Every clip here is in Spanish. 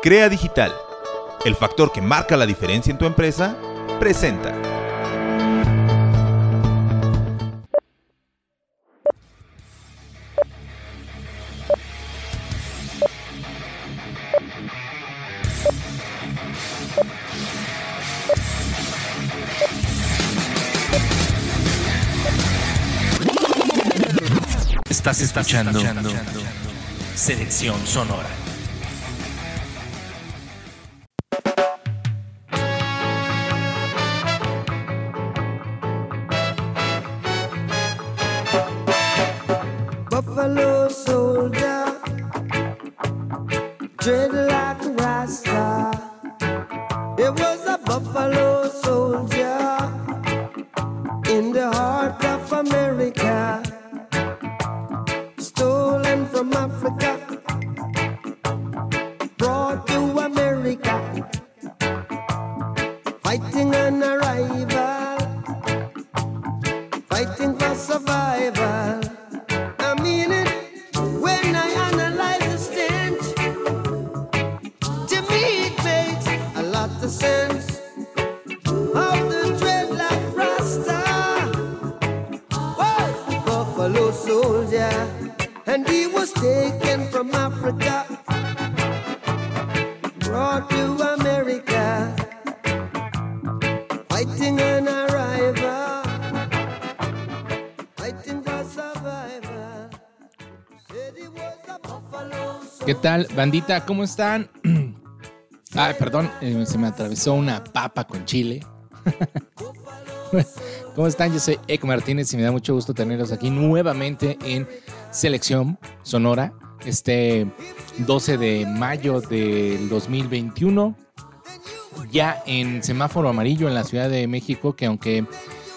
Crea Digital, el factor que marca la diferencia en tu empresa, presenta. Estás escuchando Selección Sonora. Buffalo soldier, dread like a rasta. It was a buffalo soldier in the heart of America, stolen from Africa, brought to America, fighting an arrival, fighting for survival. I mean it when I analyze the stench. To me it makes a lot of sense. Of the dreadlock Rasta, was Buffalo soldier, and he was taken from Africa, brought to America, fighting an arrival, fighting for survival. Said he was a buffalo soldier. ¿Qué tal, bandita? ¿Cómo están? Ay, perdón, se me atravesó una papa con chile. ¿Cómo están? Yo soy Eco Martínez y me da mucho gusto tenerlos aquí nuevamente en Selección Sonora, este 12 de mayo del 2021, ya en semáforo amarillo en la Ciudad de México, que aunque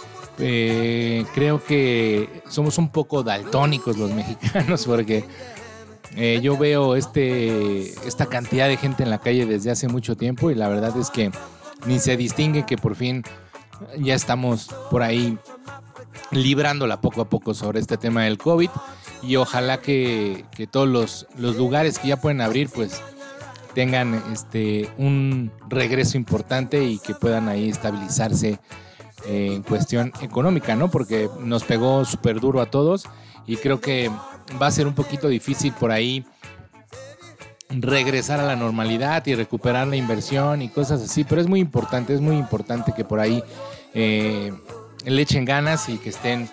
creo que somos un poco daltónicos los mexicanos, porque yo veo esta cantidad de gente en la calle desde hace mucho tiempo y la verdad es que ni se distingue que por fin ya estamos por ahí librándola poco a poco sobre este tema del COVID, y ojalá que todos los lugares que ya pueden abrir pues tengan un regreso importante y que puedan ahí estabilizarse en cuestión económica, ¿no? Porque nos pegó súper duro a todos y creo que va a ser un poquito difícil por ahí regresar a la normalidad y recuperar la inversión y cosas así, pero es muy importante que por ahí le echen ganas y que estén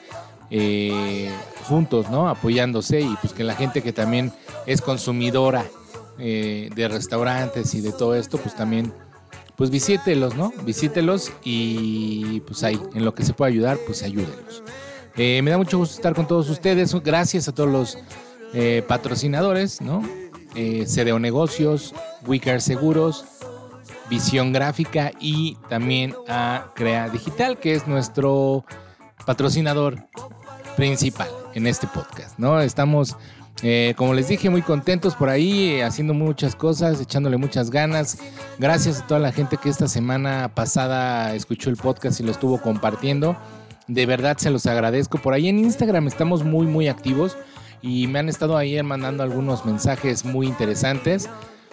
juntos, ¿no? Apoyándose, y pues que la gente que también es consumidora de restaurantes y de todo esto, pues también pues visítelos, ¿no? Visítelos y pues ahí, en lo que se pueda ayudar, pues ayúdenlos. Me da mucho gusto estar con todos ustedes. Gracias a todos los patrocinadores, ¿no? CDO Negocios, WeCare Seguros, Visión Gráfica y también a Crea Digital, que es nuestro patrocinador principal en este podcast, ¿no? Estamos, como les dije, muy contentos por ahí, haciendo muchas cosas, echándole muchas ganas. Gracias a toda la gente que esta semana pasada escuchó el podcast y lo estuvo compartiendo. De verdad se los agradezco. Por ahí en Instagram estamos muy, muy activos y me han estado ahí mandando algunos mensajes muy interesantes.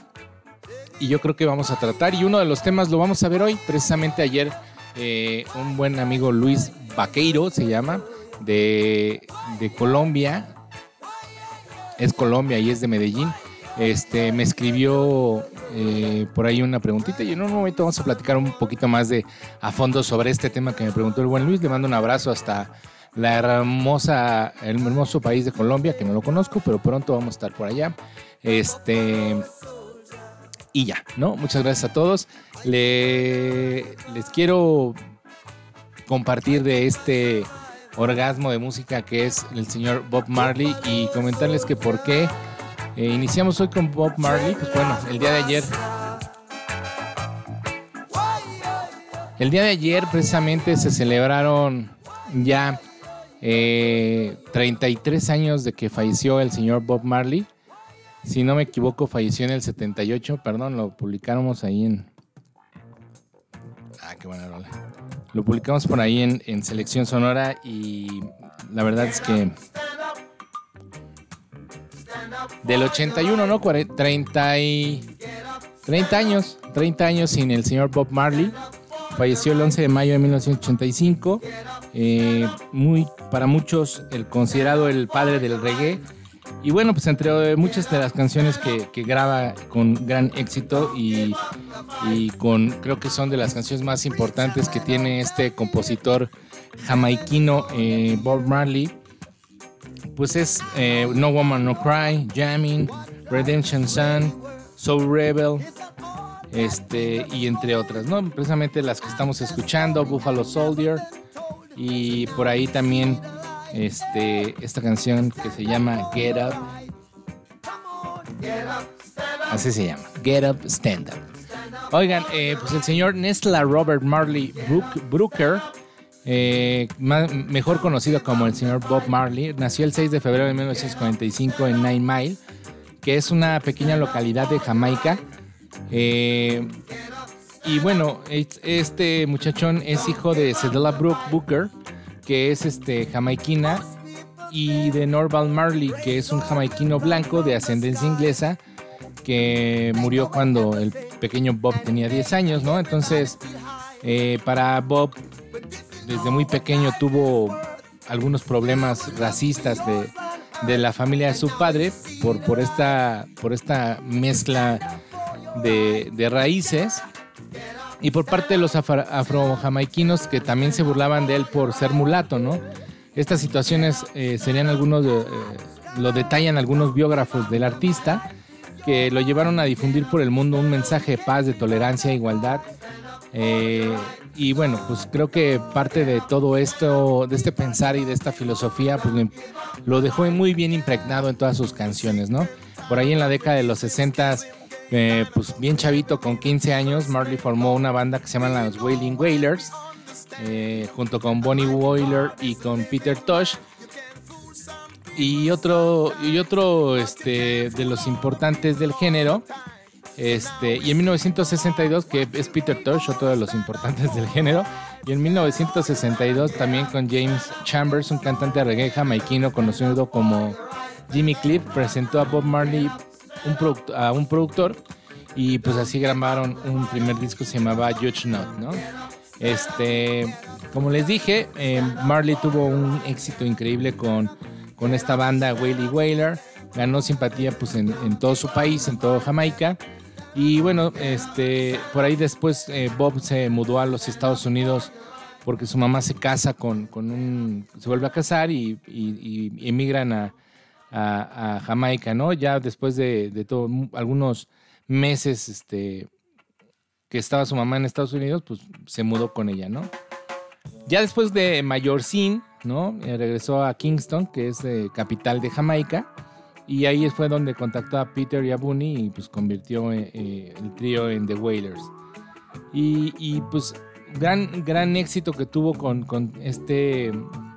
Y yo creo que vamos a tratar, y uno de los temas lo vamos a ver hoy. Precisamente ayer un buen amigo, Luis Vaqueiro se llama, de Colombia, es Colombia y es de Medellín, me escribió por ahí una preguntita, y en un momento vamos a platicar un poquito más a fondo sobre este tema que me preguntó el buen Luis. Le mando un abrazo hasta el hermoso país de Colombia, que no lo conozco, pero pronto vamos a estar por allá. Y ya, ¿no? Muchas gracias a todos. Les quiero compartir de este orgasmo de música que es el señor Bob Marley, y comentarles que por qué iniciamos hoy con Bob Marley. Pues bueno, el día de ayer precisamente se celebraron ya 33 años de que falleció el señor Bob Marley. Si no me equivoco, falleció en el 78, perdón, lo publicamos ahí en... qué buena rola. Lo publicamos por ahí en Selección Sonora, y la verdad es que del 81, ¿no? 30 años sin el señor Bob Marley. Falleció el 11 de mayo de 1985. Para muchos, considerado el padre del reggae. Y bueno, pues entre muchas de las canciones que graba con gran éxito y creo que son de las canciones más importantes que tiene este compositor jamaiquino Bob Marley, pues es No Woman No Cry, Jamming, Redemption Sun, Soul Rebel, y entre otras, ¿no? Precisamente las que estamos escuchando, Buffalo Soldier, y por ahí también esta canción que se llama Get Up. Así se llama, Get Up, Stand Up. Oigan, pues el señor Nestla Robert Marley Brooker, mejor conocido como el señor Bob Marley, nació el 6 de febrero de 1945 en Nine Mile, que es una pequeña localidad de Jamaica. Y bueno, este muchachón es hijo de Cedella Brooke Booker, que es jamaiquina, y de Norval Marley, que es un jamaiquino blanco de ascendencia inglesa, que murió cuando el pequeño Bob tenía 10 años, ¿no? Entonces, para Bob, desde muy pequeño tuvo algunos problemas racistas de la familia de su padre por esta mezcla de raíces, y por parte de los afrojamaiquinos, que también se burlaban de él por ser mulato, ¿no? Estas situaciones serían lo detallan algunos biógrafos del artista, que lo llevaron a difundir por el mundo un mensaje de paz, de tolerancia e igualdad. Y bueno, pues creo que parte de todo esto, de este pensar y de esta filosofía, pues lo dejó muy bien impregnado en todas sus canciones, ¿no? Por ahí en la década de los 60s, pues bien chavito, con 15 años, Marley formó una banda que se llama los Wailing Wailers, junto con Bonnie Wailer y con Peter Tosh. Y otro de los importantes del género, y en 1962, que es Peter Tosh, otro de los importantes del género, y en 1962 también con James Chambers, un cantante de reggae jamaiquino conocido como Jimmy Cliff, presentó a Bob Marley a un productor, y pues así grabaron un primer disco que se llamaba Judge Not, ¿no? Como les dije, Marley tuvo un éxito increíble con esta banda Wailing Wailer, ganó simpatía pues en todo su país, en todo Jamaica. Y bueno, por ahí después Bob se mudó a los Estados Unidos porque su mamá se casa se vuelve a casar y emigran a Jamaica, ¿no? Ya después de todo, algunos meses que estaba su mamá en Estados Unidos, pues se mudó con ella, ¿no? Ya después de Mayorcín, ¿no? Regresó a Kingston, que es capital de Jamaica, y ahí fue donde contactó a Peter y a Bunny y pues convirtió el trío en The Wailers. Y pues gran éxito que tuvo con este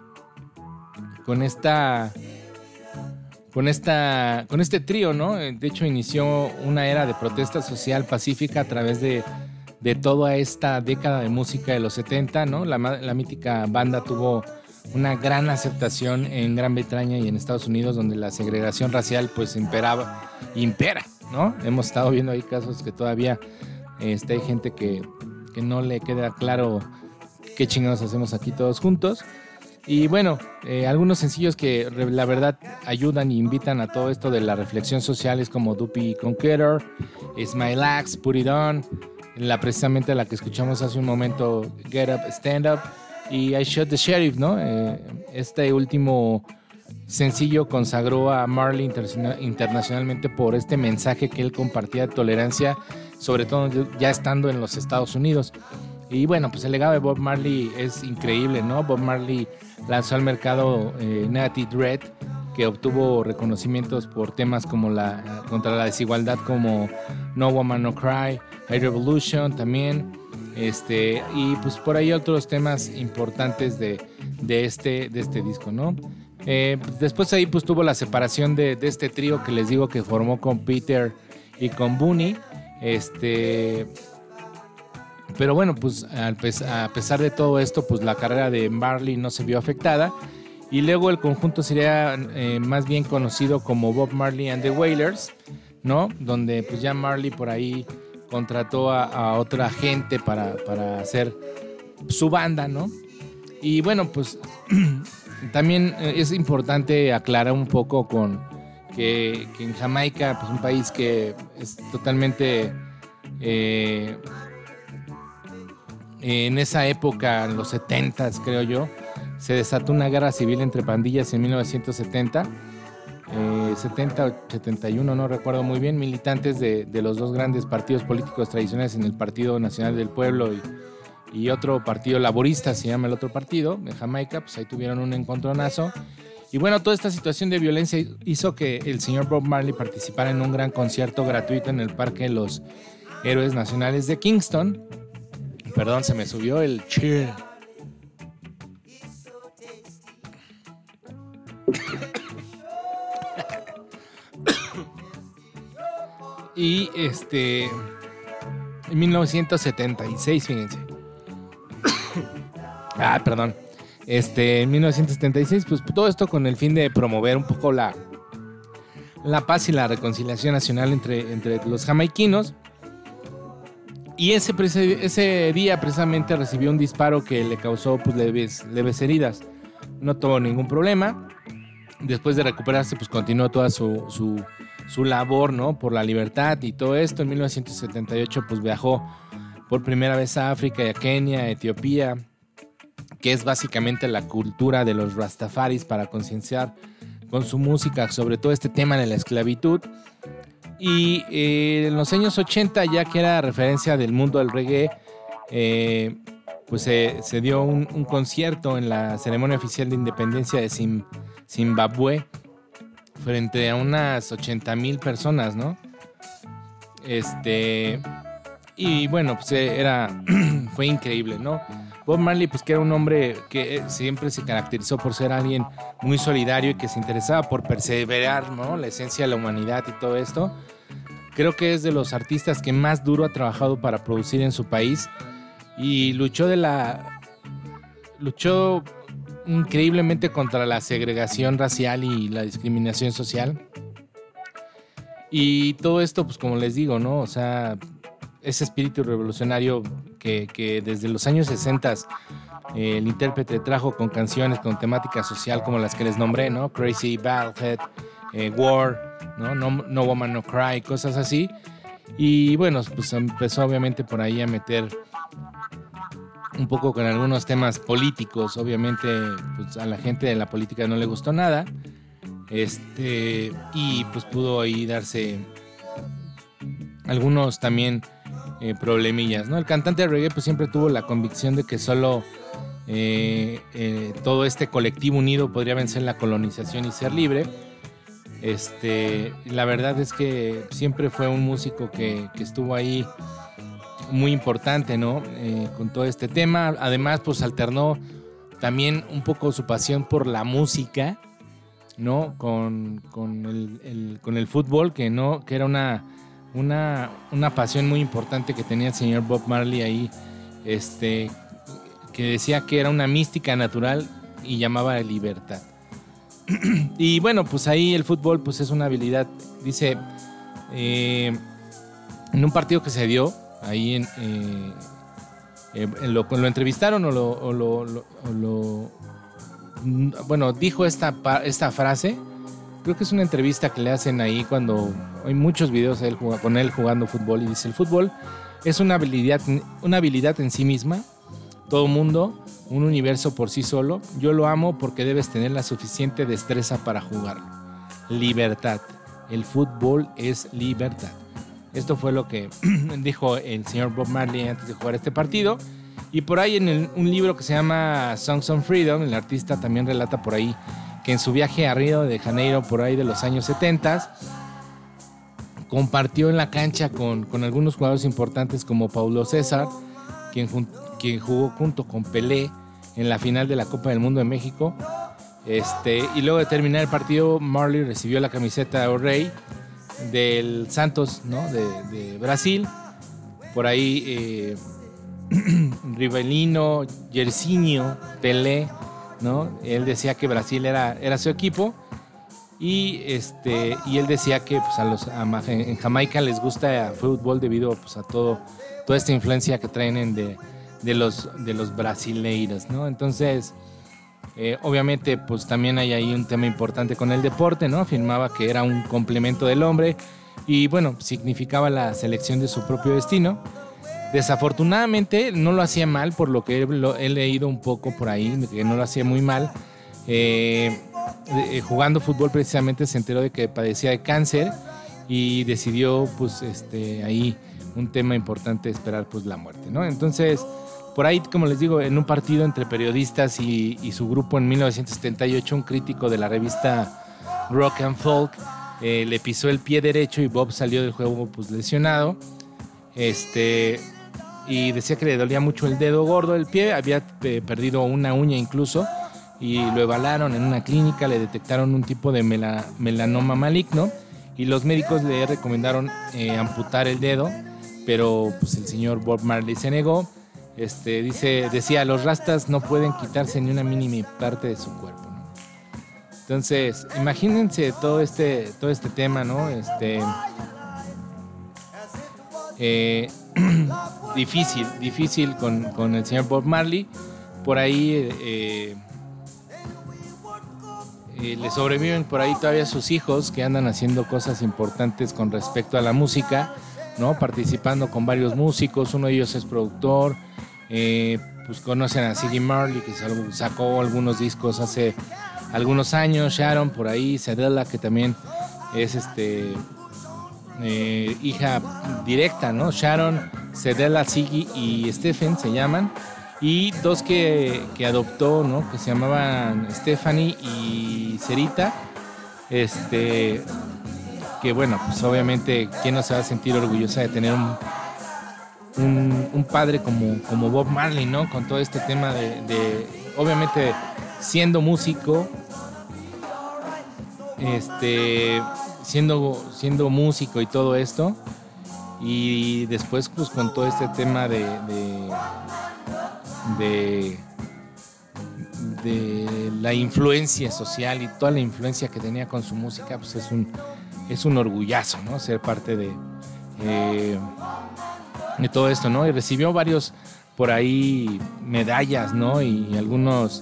trío, ¿no? De hecho, inició una era de protesta social pacífica a través de toda esta década de música de los 70, ¿no? La mítica banda tuvo una gran aceptación en Gran Bretaña y en Estados Unidos, donde la segregación racial pues impera, ¿no? Hemos estado viendo ahí casos que todavía hay gente que no le queda claro qué chingados hacemos aquí todos juntos. Y bueno, algunos sencillos que la verdad ayudan e invitan a todo esto de la reflexión social es como Duppy Conqueror, Smile Axe, Put It On, precisamente la que escuchamos hace un momento, Get Up, Stand Up, y I Shot the Sheriff, ¿no? Este último sencillo consagró a Marley internacionalmente por este mensaje que él compartía de tolerancia, sobre todo ya estando en los Estados Unidos. Y bueno, pues el legado de Bob Marley es increíble, ¿no? Bob Marley lanzó al mercado Natty Dread, que obtuvo reconocimientos por temas como contra la desigualdad, como No Woman No Cry, High Revolution también, y pues por ahí otros temas importantes de este disco, ¿no? Después ahí pues tuvo la separación de este trío que les digo que formó con Peter y con Bunny, pero bueno, pues a pesar de todo esto, pues la carrera de Marley no se vio afectada, y luego el conjunto sería más bien conocido como Bob Marley and the Wailers, ¿no? Donde pues ya Marley por ahí contrató a otra gente para hacer su banda, ¿no? Y bueno, pues también es importante aclarar un poco con que en Jamaica, pues un país que es totalmente en esa época, en los 70s creo yo, se desató una guerra civil entre pandillas en 1970, 70 o 71, no recuerdo muy bien, militantes de los dos grandes partidos políticos tradicionales, en el Partido Nacional del Pueblo y otro partido laborista, se llama el otro partido, de Jamaica, pues ahí tuvieron un encontronazo. Y bueno, toda esta situación de violencia hizo que el señor Bob Marley participara en un gran concierto gratuito en el Parque de los Héroes Nacionales de Kingston. Perdón, se me subió el cheer. Y en 1976, fíjense. Perdón. En 1976, pues todo esto con el fin de promover un poco la paz y la reconciliación nacional entre los jamaiquinos. Y ese día precisamente recibió un disparo que le causó pues leves heridas. No tuvo ningún problema. Después de recuperarse, pues continuó toda su labor, ¿no? Por la libertad y todo esto. En 1978 pues viajó por primera vez a África y a Kenia, a Etiopía, que es básicamente la cultura de los rastafaris, para concienciar con su música sobre todo este tema de la esclavitud. Y en los años 80, ya que era referencia del mundo del reggae, pues se dio un concierto en la ceremonia oficial de independencia de Zimbabue frente a unas 80,000 personas, ¿no? Y bueno, pues fue increíble, ¿no? Bob Marley, pues que era un hombre que siempre se caracterizó por ser alguien muy solidario y que se interesaba por perseverar, ¿no? La esencia de la humanidad y todo esto. Creo que es de los artistas que más duro ha trabajado para producir en su país y luchó increíblemente contra la segregación racial y la discriminación social. Y todo esto, pues como les digo, ¿no? O sea, ese espíritu revolucionario que desde los años 60 el intérprete trajo con canciones con temática social como las que les nombré, ¿no? Crazy, Baldhead, War, No Woman No Cry, cosas así. Y bueno, pues empezó obviamente por ahí a meter un poco con algunos temas políticos. Obviamente pues a la gente de la política no le gustó nada. Y pues pudo ahí darse algunos también problemillas, ¿no? El cantante de reggae pues siempre tuvo la convicción de que solo todo este colectivo unido podría vencer la colonización y ser libre. La verdad es que siempre fue un músico que estuvo ahí muy importante, ¿no? Con todo este tema. Además, pues alternó también un poco su pasión por la música, ¿no? Con el fútbol, que era una pasión muy importante que tenía el señor Bob Marley ahí, que decía que era una mística natural y llamaba de libertad. Y bueno, pues ahí el fútbol pues es una habilidad, dice, en un partido que se dio ahí lo entrevistaron bueno, dijo esta frase. Creo que es una entrevista que le hacen ahí cuando hay muchos videos de con él jugando fútbol, y dice: el fútbol es una habilidad en sí misma, todo mundo, un universo por sí solo. Yo lo amo porque debes tener la suficiente destreza para jugarlo. Libertad. El fútbol es libertad. Esto fue lo que dijo el señor Bob Marley antes de jugar este partido. Y por ahí en un libro que se llama Songs on Freedom, el artista también relata por ahí que en su viaje a Río de Janeiro por ahí de los años 70 compartió en la cancha con algunos jugadores importantes como Paulo César, quien jugó junto con Pelé en la final de la Copa del Mundo de México. Y luego de terminar el partido, Marley recibió la camiseta de Rey del Santos, ¿no? de Brasil. Por ahí Rivelino, Yersinio, Pelé, ¿no? Él decía que Brasil era su equipo. Y él decía que pues, en Jamaica les gusta el fútbol debido pues, a toda esta influencia que traen de los brasileiros, ¿no? Entonces, obviamente, pues también hay ahí un tema importante con el deporte, ¿no? Afirmaba que era un complemento del hombre y, bueno, significaba la selección de su propio destino. Desafortunadamente, no lo hacía mal, por lo que he leído un poco por ahí, que no lo hacía muy mal. Jugando fútbol precisamente se enteró de que padecía de cáncer y decidió pues ahí un tema importante esperar pues la muerte, ¿no? Entonces por ahí, como les digo, en un partido entre periodistas y su grupo en 1978, un crítico de la revista Rock and Folk le pisó el pie derecho y Bob salió del juego pues lesionado, y decía que le dolía mucho el dedo gordo del pie, había perdido una uña incluso, y lo evaluaron en una clínica, le detectaron un tipo de melanoma maligno y los médicos le recomendaron amputar el dedo, pero pues el señor Bob Marley se negó. Decía, los rastas no pueden quitarse ni una mínima parte de su cuerpo, ¿no? Entonces, imagínense todo este tema, ¿no? Difícil con el señor Bob Marley. Por ahí le sobreviven por ahí todavía sus hijos que andan haciendo cosas importantes con respecto a la música, ¿no? Participando con varios músicos, uno de ellos es productor, pues conocen a Ziggy Marley, que sacó algunos discos hace algunos años, Sharon por ahí, Cedella, que también es hija directa, ¿no? Sharon, Cedella, Ziggy y Stephen se llaman. Y dos que adoptó, ¿no? Que se llamaban Stephanie y Cerita. Que bueno, pues obviamente, ¿quién no se va a sentir orgullosa de tener un padre como Bob Marley, ¿no? Con todo este tema de obviamente, siendo músico, siendo músico y todo esto. Y después, pues, con todo este tema de la influencia social y toda la influencia que tenía con su música, pues es un orgullazo, ¿no? Ser parte de todo esto, ¿no? Y recibió varios por ahí medallas, ¿no? Y algunos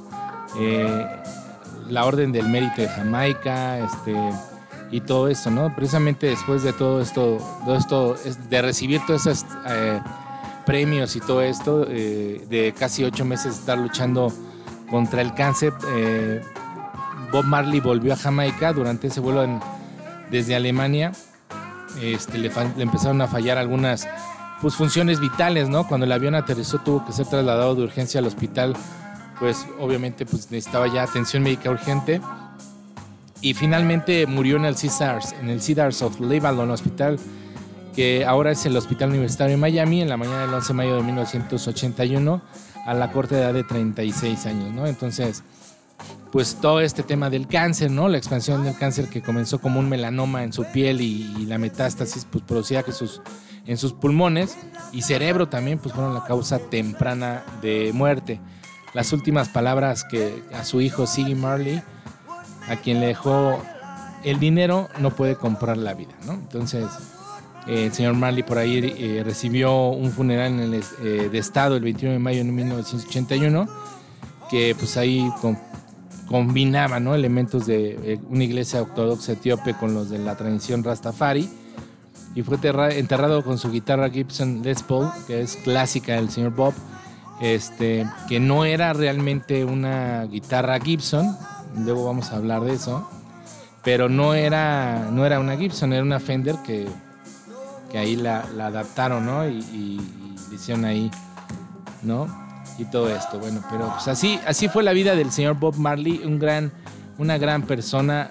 la Orden del Mérito de Jamaica, y todo esto, ¿no? Precisamente después de todo esto de recibir todos esos premios y todo esto, de casi 8 meses de estar luchando contra el cáncer, Bob Marley volvió a Jamaica. Durante ese vuelo desde Alemania, le empezaron a fallar algunas pues, funciones vitales, ¿no? Cuando el avión aterrizó tuvo que ser trasladado de urgencia al hospital, pues obviamente pues, necesitaba ya atención médica urgente. Y finalmente murió en el Cedars of Lebanon Hospital, que ahora es el Hospital Universitario de Miami, en la mañana del 11 de mayo de 1981, a la corta edad de 36 años, ¿no? Entonces, pues todo este tema del cáncer, ¿no? La expansión del cáncer que comenzó como un melanoma en su piel y la metástasis pues producía que en sus pulmones y cerebro también pues fueron la causa temprana de muerte. Las últimas palabras que a su hijo Ziggy Marley, a quien le dejó el dinero, no puede comprar la vida, ¿no? Entonces, el señor Marley por ahí recibió un funeral de estado el 21 de mayo de 1981, que pues ahí combinaba, ¿no? Elementos de una iglesia ortodoxa etíope con los de la tradición Rastafari, y fue enterrado con su guitarra Gibson Les Paul, que es clásica del señor Bob, que no era realmente una guitarra Gibson. Luego vamos a hablar de eso, pero no era una Gibson, era una Fender que ahí la adaptaron, ¿no? Y le hicieron ahí, ¿no? Y todo esto, bueno, pero pues así fue la vida del señor Bob Marley, una gran persona.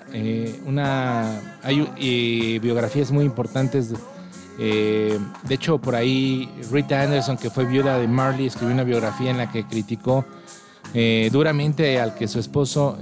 Hay biografías muy importantes. De hecho, por ahí Rita Anderson, que fue viuda de Marley, escribió una biografía en la que criticó duramente al que su esposo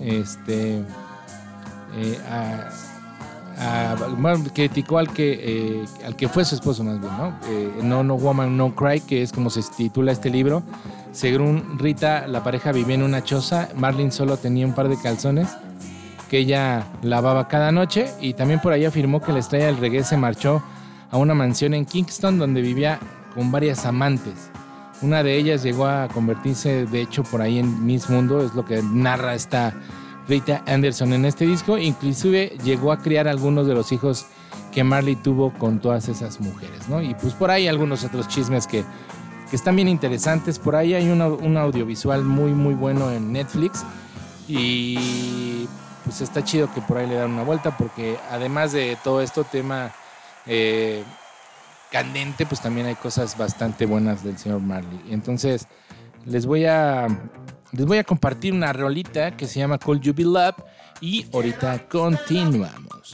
criticó al que fue su esposo, más bien, ¿no? No Woman No Cry, que es como se titula este libro. Según Rita, la pareja vivía en una choza, Marley solo tenía un par de calzones que ella lavaba cada noche, y también por ahí afirmó que la estrella del reggae se marchó a una mansión en Kingston donde vivía con varias amantes. Una de ellas llegó a convertirse, de hecho, por ahí en Miss Mundo, es lo que narra esta Rita Anderson en este disco. Inclusive llegó a criar algunos de los hijos que Marley tuvo con todas esas mujeres, ¿no? Y pues por ahí algunos otros chismes que están bien interesantes. Por ahí hay un audiovisual muy, muy bueno en Netflix, y pues está chido que por ahí le dan una vuelta, porque además de todo esto tema candente, pues también hay cosas bastante buenas del señor Marley. Entonces les voy a compartir una rolita que se llama Could You Be Love, y ahorita continuamos.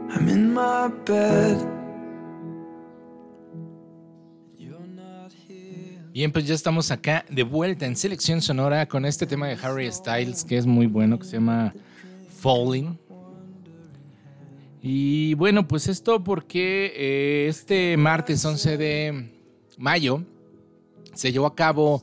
I'm in my bed. Bien, pues ya estamos acá de vuelta en Selección Sonora con este tema de Harry Styles que es muy bueno, que se llama Falling. Y bueno, pues esto porque este martes 11 de mayo se llevó a cabo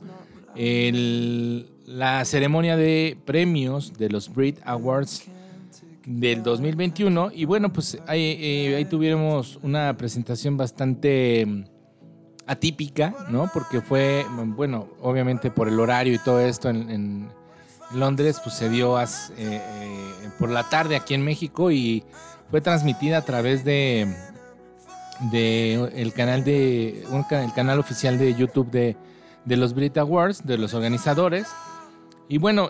la ceremonia de premios de los Brit Awards del 2021. Y bueno, pues ahí tuvimos una presentación bastante atípica, ¿no? Porque fue, bueno, obviamente por el horario y todo esto en Londres, pues se dio por la tarde aquí en México y fue transmitida a través de el canal oficial de YouTube de los Brit Awards, de los organizadores. Y bueno,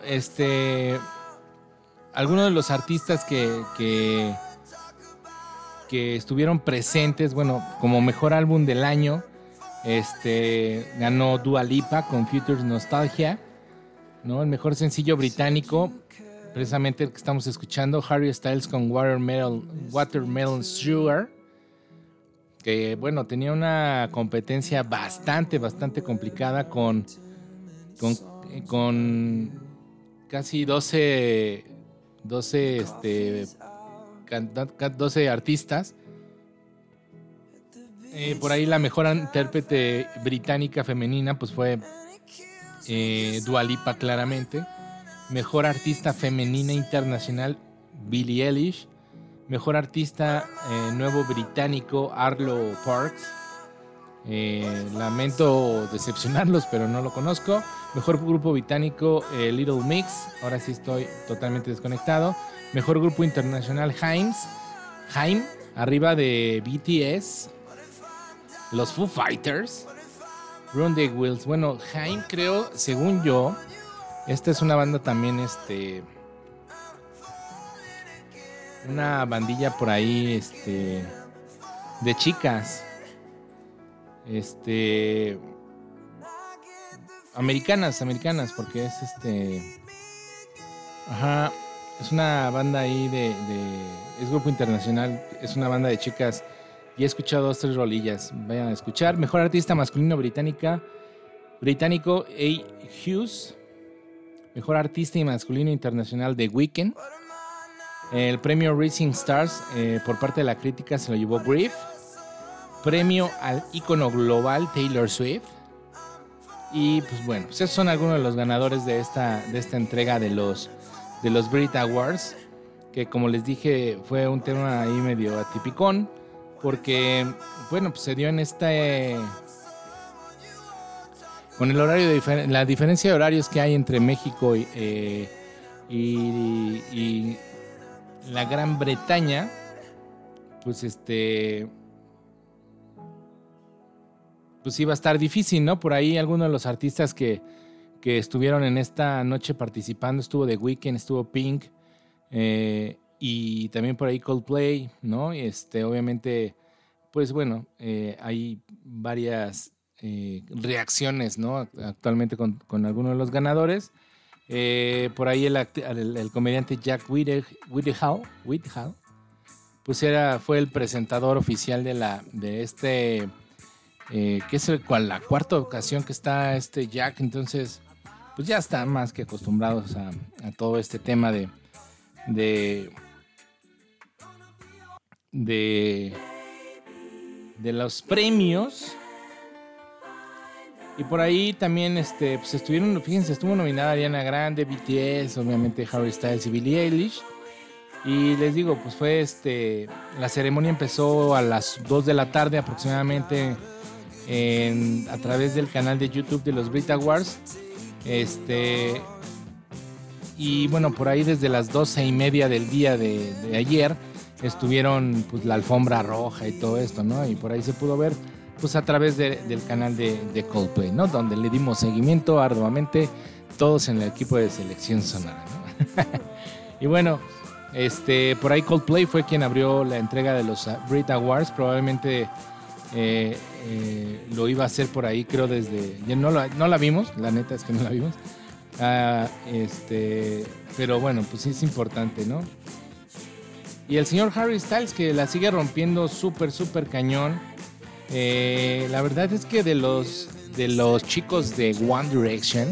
algunos de los artistas que estuvieron presentes, bueno, como mejor álbum del año, ganó Dua Lipa con Future Nostalgia, ¿no? El mejor sencillo británico, precisamente el que estamos escuchando, Harry Styles con Watermelon Sugar, que bueno, tenía una competencia bastante complicada con casi 12 artistas. Por ahí la mejor intérprete británica femenina pues fue Dua Lipa, claramente. Mejor artista femenina internacional, Billie Eilish. Mejor artista nuevo británico, Arlo Parks. Lamento decepcionarlos, pero no lo conozco. Mejor grupo británico, Little Mix. Ahora sí estoy totalmente desconectado. Mejor grupo internacional, Haim, arriba de BTS. Los Foo Fighters, Run the Wheels. Bueno, Haim, creo, según yo, esta es una banda también, una bandilla por ahí, de chicas, americanas, porque es ajá, es una banda ahí es grupo internacional, es una banda de chicas. Y he escuchado 2 o 3 rolillas. Vayan a escuchar. Mejor artista masculino británico, A. Hughes. Mejor artista y masculino internacional, The Weeknd. El premio Rising Stars por parte de la crítica se lo llevó Griff. Premio al ícono global, Taylor Swift. Y pues bueno, pues esos son algunos de los ganadores de esta entrega de los Brit Awards. Que como les dije, fue un tema ahí medio atipicón. Porque, bueno, pues se dio en con el horario la diferencia de horarios que hay entre México y la Gran Bretaña, pues pues iba a estar difícil, ¿no? Por ahí algunos de los artistas que estuvieron en esta noche participando, estuvo The Weeknd, estuvo Pink, y también por ahí Coldplay, ¿no? Obviamente, pues bueno, hay varias reacciones, ¿no? Actualmente con algunos de los ganadores. Por ahí el comediante Jack Whitehall, pues fue el presentador oficial que es la 4ª ocasión que está Jack. Entonces, pues ya están más que acostumbrados a todo este tema de los premios. Y por ahí también pues estuvo nominada Ariana Grande, BTS, obviamente Harry Styles y Billie Eilish. Y les digo, pues fue la ceremonia empezó a las 2 de la tarde aproximadamente a través del canal de YouTube de los Brit Awards. Y bueno, por ahí desde las 12:30 del día de ayer estuvieron pues la alfombra roja y todo esto, ¿no? Y por ahí se pudo ver pues a través del canal de Coldplay, ¿no? Donde le dimos seguimiento arduamente todos en el equipo de Selección Sonora, ¿no? Y bueno, por ahí Coldplay fue quien abrió la entrega de los Brit Awards. Probablemente lo iba a hacer por ahí, creo no la vimos, la neta es que no la vimos. Pero bueno, pues es importante, ¿no? Y el señor Harry Styles, que la sigue rompiendo súper, súper cañón. La verdad es que de los chicos de One Direction,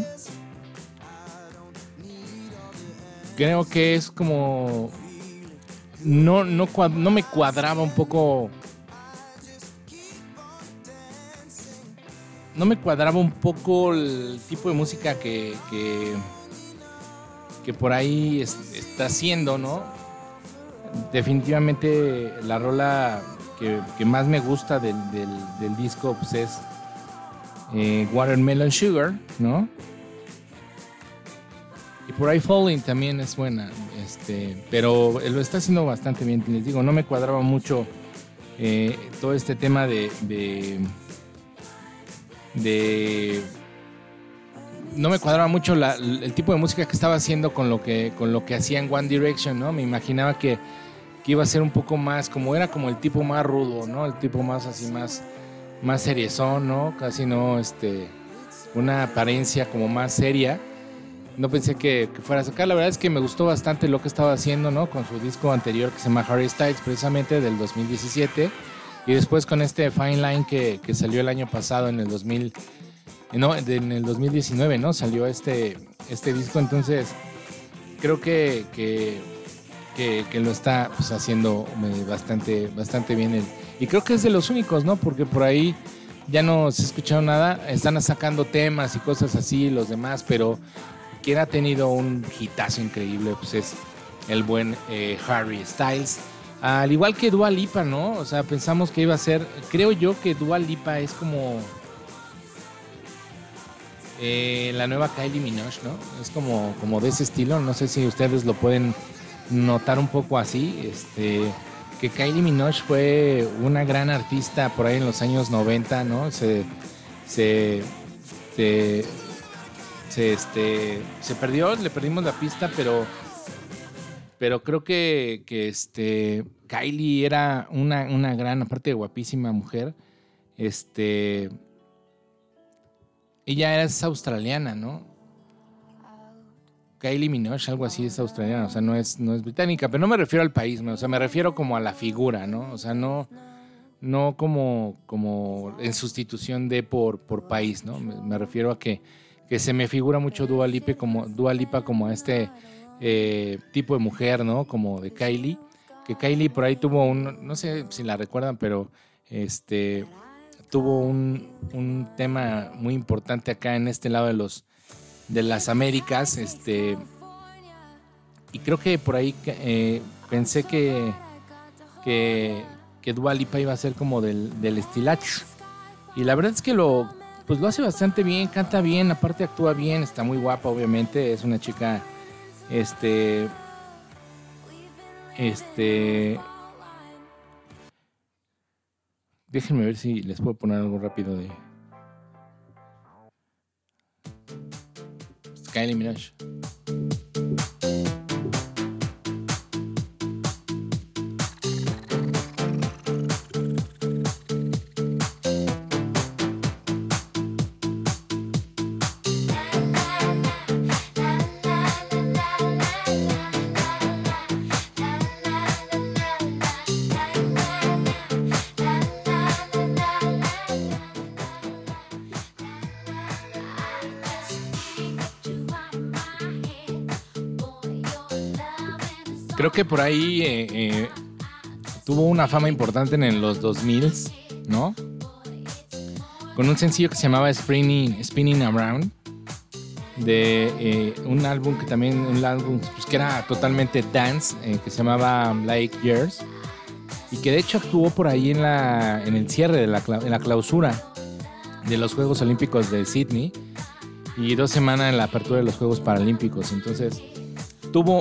creo que es como... No me cuadraba un poco... No me cuadraba un poco el tipo de música que por ahí está haciendo, ¿no? Definitivamente la rola que más me gusta del disco pues es Watermelon Sugar, ¿no? Y por ahí Falling también es buena, pero lo está haciendo bastante bien. Les digo, no me cuadraba mucho todo este tema no me cuadraba mucho el tipo de música que estaba haciendo con lo que hacía en One Direction, ¿no? Me imaginaba que iba a ser un poco más, era como el tipo más rudo, ¿no? El tipo más así, más seriezón, ¿no? Casi no, una apariencia como más seria. No pensé que fuera a sacar. La verdad es que me gustó bastante lo que estaba haciendo, ¿no? Con su disco anterior que se llama Harry Styles, precisamente del 2017. Y después con este Fine Line que salió el año pasado en el 2019, ¿no? Salió este disco. Entonces creo que lo está pues, haciendo bastante bien. Y creo que es de los únicos, ¿no? Porque por ahí ya no se ha escuchado nada. Están sacando temas y cosas así los demás, pero quien ha tenido un hitazo increíble pues es el buen Harry Styles. Al igual que Dua Lipa, ¿no? O sea, pensamos que iba a ser... Creo yo que Dua Lipa es como... la nueva Kylie Minogue, ¿no? Es como de ese estilo. No sé si ustedes lo pueden notar un poco así. Que Kylie Minogue fue una gran artista por ahí en los años 90, ¿no? Se perdió, le perdimos la pista, pero creo que Kylie era una gran, aparte de guapísima mujer, ella es australiana, ¿no? Kylie Minogue, algo así, es australiana, o sea, no es británica, pero no me refiero al país, o sea, me refiero como a la figura, ¿no? O sea, no como en sustitución de por país, ¿no? Me refiero a que se me figura mucho Dua Lipa como este tipo de mujer, ¿no? Como de Kylie, que Kylie por ahí tuvo no sé si la recuerdan, pero tuvo un tema muy importante acá en este lado de las Américas, y creo que por ahí pensé que Dua Lipa iba a ser como del estilacho, y la verdad es que lo hace bastante bien, canta bien, aparte actúa bien, está muy guapa, obviamente, es una chica, déjenme ver si les puedo poner algo rápido de Kylie Minogue. Creo que por ahí tuvo una fama importante en los 2000s, ¿no? Con un sencillo que se llamaba Spinning Around, de un álbum pues, que era totalmente dance, que se llamaba Like Years, y que de hecho actuó por ahí en el cierre en la clausura de los Juegos Olímpicos de Sydney y 2 semanas en la apertura de los Juegos Paralímpicos. Entonces tuvo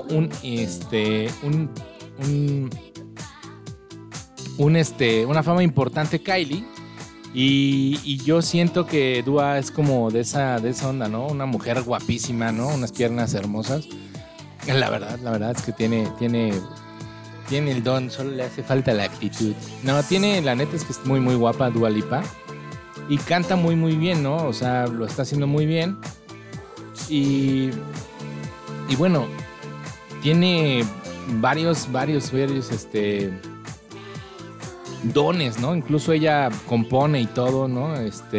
una fama importante Kylie, y yo siento que Dua es como de esa onda, ¿no? Una mujer guapísima, ¿no? Unas piernas hermosas. La verdad es que tiene el don, solo le hace falta la actitud. No, la neta es que es muy, muy guapa Dua Lipa, y canta muy, muy bien, ¿no? O sea, lo está haciendo muy bien. Y bueno, tiene varios dones, ¿no? Incluso ella compone y todo, ¿no?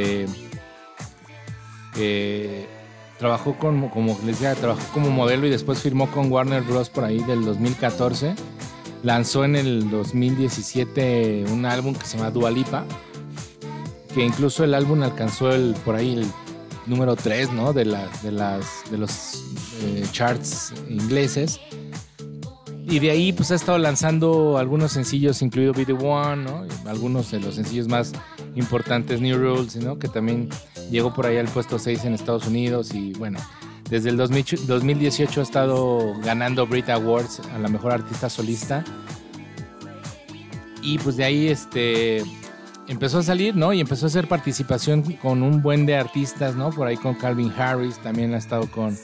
Trabajó como les decía, trabajó como modelo y después firmó con Warner Bros. Por ahí del 2014. Lanzó en el 2017 un álbum que se llama Dua Lipa, que incluso el álbum alcanzó por ahí el número 3, ¿no? de los charts ingleses. Y de ahí pues ha estado lanzando algunos sencillos, incluido Be The One, ¿no? Algunos de los sencillos más importantes, New Rules, ¿no? Que también llegó por ahí al puesto 6 en Estados Unidos. Y bueno, desde el 2018 ha estado ganando Brit Awards a la mejor artista solista. Y pues de ahí empezó a salir, ¿no? Y empezó a hacer participación con un buen de artistas, ¿no? Por ahí con Calvin Harris, también ha estado con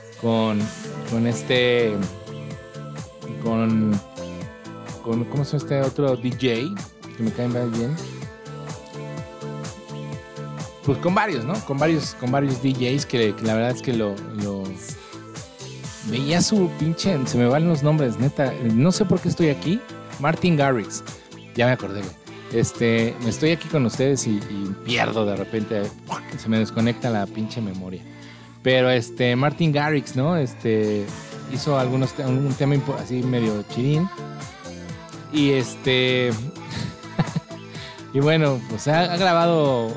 ¿cómo se llama este otro DJ? Que me cae bien. Pues con varios, ¿no? Con varios DJs que la verdad es que lo veía su pinche, se me van los nombres, neta, no sé por qué estoy aquí. Martin Garrix, ya me acordé, me estoy aquí con ustedes y pierdo de repente, se me desconecta la pinche memoria. Pero Martin Garrix, ¿no? Hizo un tema así medio chirín. Y y bueno, pues ha grabado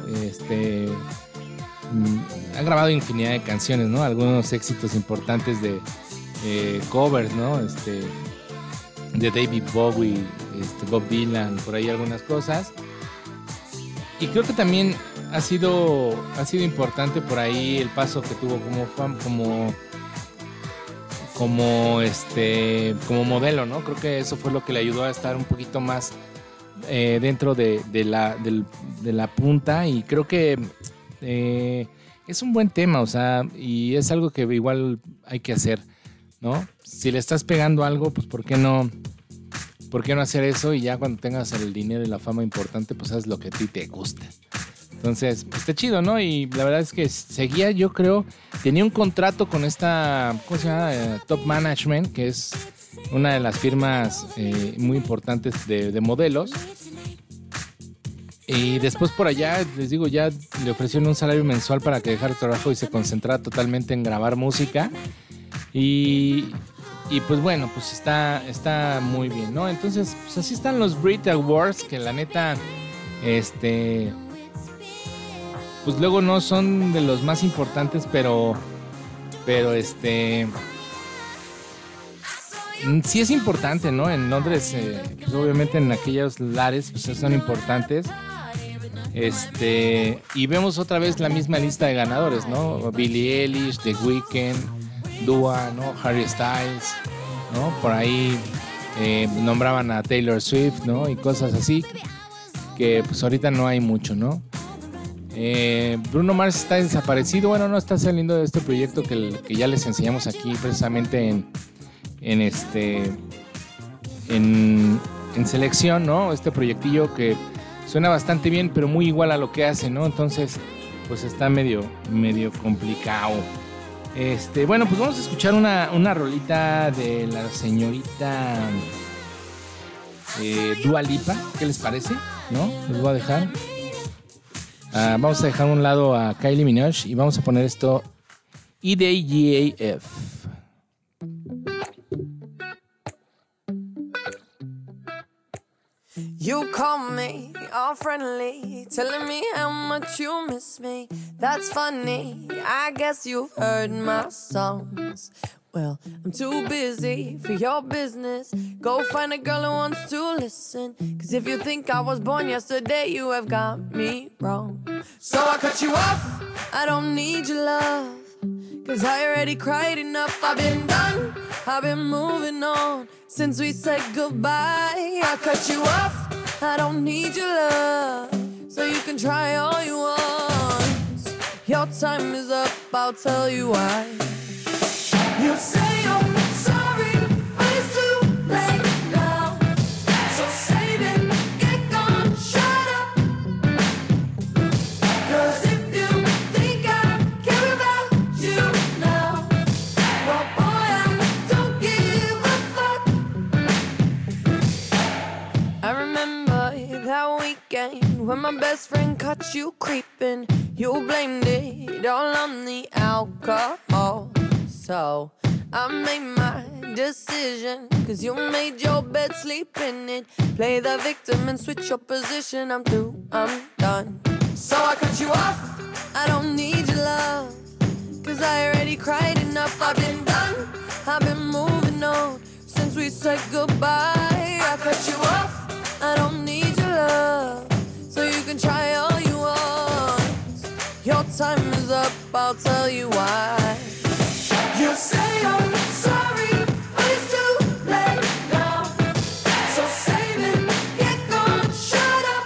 infinidad de canciones, ¿no? Algunos éxitos importantes de covers, ¿no? De David Bowie, Bob Dylan, por ahí algunas cosas. Y creo que también ha sido importante por ahí el paso que tuvo como modelo, ¿no? Creo que eso fue lo que le ayudó a estar un poquito más dentro de la punta, y creo que es un buen tema, o sea, y es algo que igual hay que hacer, ¿no? Si le estás pegando algo, pues ¿por qué no hacer eso? Y ya cuando tengas el dinero y la fama importante, pues haz lo que a ti te gusta. Entonces, pues está chido, ¿no? Y la verdad es que seguía, yo creo, tenía un contrato con esta, ¿cómo se llama? Top Management, que es una de las firmas muy importantes de modelos. Y después por allá, les digo, ya le ofrecieron un salario mensual para que dejara el trabajo y se concentrara totalmente en grabar música. Y pues bueno, pues está muy bien, ¿no? Entonces, pues así están los Brit Awards, que la neta, pues luego no son de los más importantes, pero sí es importante, ¿no? En Londres, pues obviamente en aquellos lares, pues son importantes. Y vemos otra vez la misma lista de ganadores, ¿no? Billie Eilish, The Weeknd, Dua, ¿no? Harry Styles, ¿no? Por ahí nombraban a Taylor Swift, ¿no? Y cosas así, que pues ahorita no hay mucho, ¿no? Bruno Mars está desaparecido. Bueno, no está saliendo de este proyecto que ya les enseñamos aquí precisamente en selección, ¿no? Este proyectillo que suena bastante bien, pero muy igual a lo que hace, ¿no? Entonces, pues está medio complicado. Bueno, pues vamos a escuchar una rolita de la señorita Dua Lipa. ¿Qué les parece? ¿No? Les voy a dejar. Vamos a dejar a un lado a Kylie Minogue y vamos a poner esto EDGAF. You call me all friendly, telling me how much you miss me. That's funny, I guess you've heard my songs. Well, I'm too busy for your business. Go find a girl who wants to listen. 'Cause if you think I was born yesterday, you have got me wrong. So I cut you off, I don't need your love. 'Cause I already cried enough, I've been done, I've been moving on. Since we said goodbye, I cut you off, I don't need your love. So you can try all you want. Your time is up, I'll tell you why. You say you're sorry, but it's too late now. So save it, get gone, shut up. 'Cause if you think I care about you now, well boy, I don't give a fuck. weekend when my best friend caught you creeping. You blamed it all on the alcohol. So I made my decision, 'cause you made your bed, sleep in it. Play the victim and switch your position. I'm through, I'm done. So I cut you off, I don't need your love, 'cause I already cried enough. I've been done, I've been moving on since we said goodbye. I cut you off, I don't need your love, so you can try all you want. Your time is up, I'll tell you why. You say I'm sorry, but it's too late now. So save it, get gone, shut up.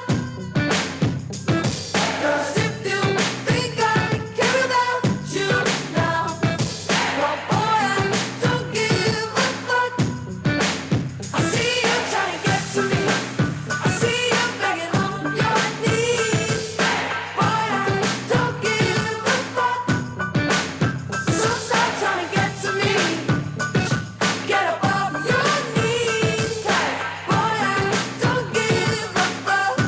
'Cause if you think I care about you now, well boy, I don't give a fuck. I see you trying to get to me, I see you begging on your knees. Boy, I don't give a fuck. So stop trying to get to me, get up off your knees. 'Cause boy, I don't give a fuck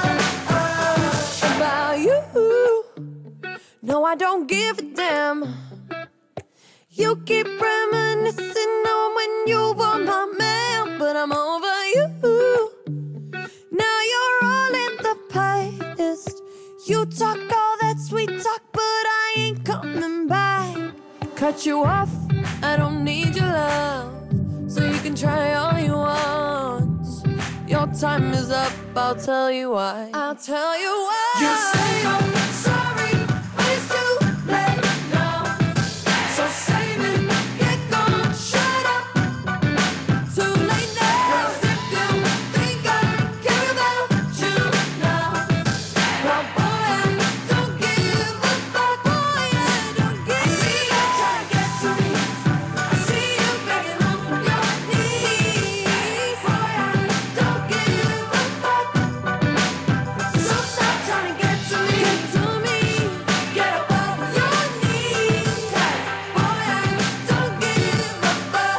about you. No, I don't give a damn. You keep reminiscing on when you were my man, but I'm over you. Now you're all in the past. You talk all that sweet talk, but I ain't coming back. Cut you off, I don't need your love, so you can try all you want. Your time is up, I'll tell you why. I'll tell you why. You say I'm sorry, but it's too late now. So save it, get gone, shut up. Too late now. 'Cause if you think I care about you now, well boy, I don't give a fuck. Boy, I don't give a fuck. I see you trying to get to me, I see you begging on your knees. Boy, I don't give a fuck. So stop trying to get to me, get up off your knees. 'Cause boy, I don't give a fuck.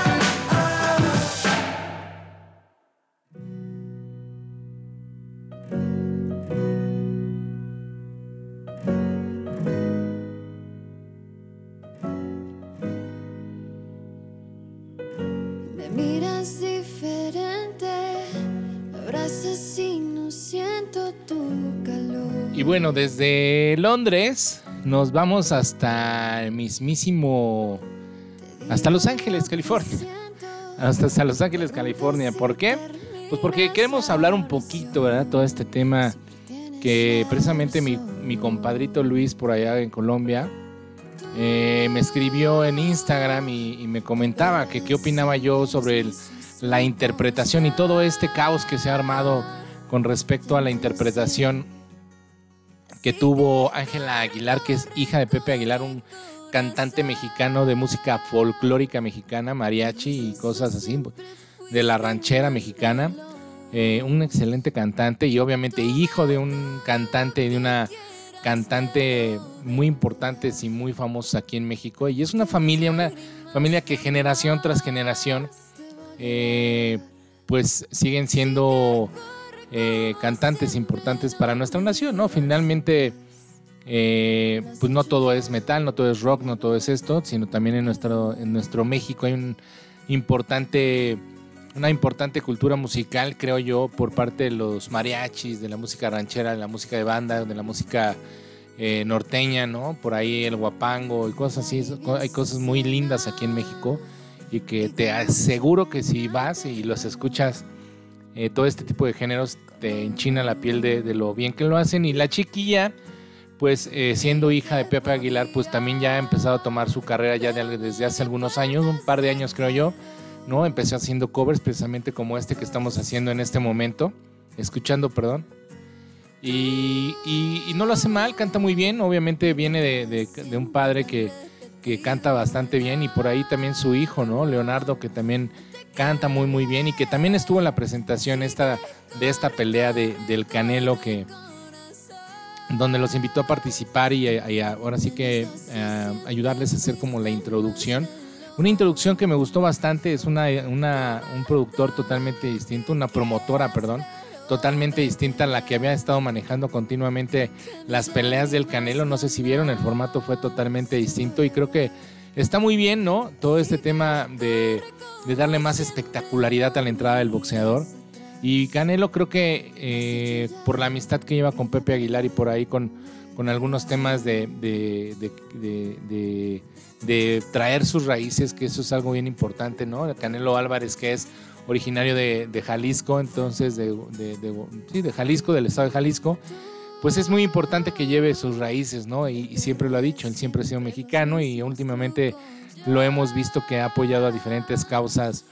Me miras diferente, me abrazas y no siento tu calor. Y bueno, desde Londres nos vamos hasta el mismísimo, hasta Los Ángeles, California. Hasta Los Ángeles, California. ¿Por qué? Pues porque queremos hablar un poquito, ¿verdad? Todo este tema que precisamente mi compadrito Luis por allá en Colombia me escribió en Instagram y me comentaba que qué opinaba yo sobre la interpretación y todo este caos que se ha armado con respecto a la interpretación que tuvo Ángela Aguilar, que es hija de Pepe Aguilar, un cantante mexicano de música folclórica mexicana, mariachi y cosas así, de la ranchera mexicana. Un excelente cantante y obviamente hijo de un cantante, de una cantante muy importantes y muy famosos aquí en México. Y es una familia que generación tras generación pues siguen siendo cantantes importantes para nuestra nación, ¿no? Finalmente pues no todo es metal, no todo es rock, no todo es esto, sino también en nuestro México hay una importante cultura musical, creo yo, por parte de los mariachis, de la música ranchera, de la música de banda, de la música norteña, ¿no? Por ahí el guapango y cosas así. Hay cosas muy lindas aquí en México y que te aseguro que si vas y los escuchas, todo este tipo de géneros te enchina la piel de lo bien que lo hacen. Y la chiquilla, pues siendo hija de Pepe Aguilar, pues también ya ha empezado a tomar su carrera ya desde hace algunos años, un par de años creo yo, ¿no? Empecé haciendo covers precisamente como este que estamos haciendo en este momento, escuchando, perdón. Y no lo hace mal, canta muy bien, obviamente viene de un padre que canta bastante bien, y por ahí también su hijo, ¿no? Leonardo, que también canta muy muy bien y que también estuvo en la presentación de esta pelea del Canelo, donde los invitó a participar y ahora sí que ayudarles a hacer como la introducción. Una introducción que me gustó bastante, es un productor totalmente distinto, una promotora, perdón, totalmente distinta a la que había estado manejando continuamente las peleas del Canelo. No sé si vieron, el formato fue totalmente distinto y creo que está muy bien, ¿no? Todo este tema de darle más espectacularidad a la entrada del boxeador. Y Canelo creo que por la amistad que lleva con Pepe Aguilar y por ahí con algunos temas de traer sus raíces, que eso es algo bien importante, ¿no? Canelo Álvarez, que es originario de Jalisco, entonces de Jalisco, del estado de Jalisco, pues es muy importante que lleve sus raíces, ¿no? Y siempre lo ha dicho, él siempre ha sido mexicano y últimamente lo hemos visto que ha apoyado a diferentes causas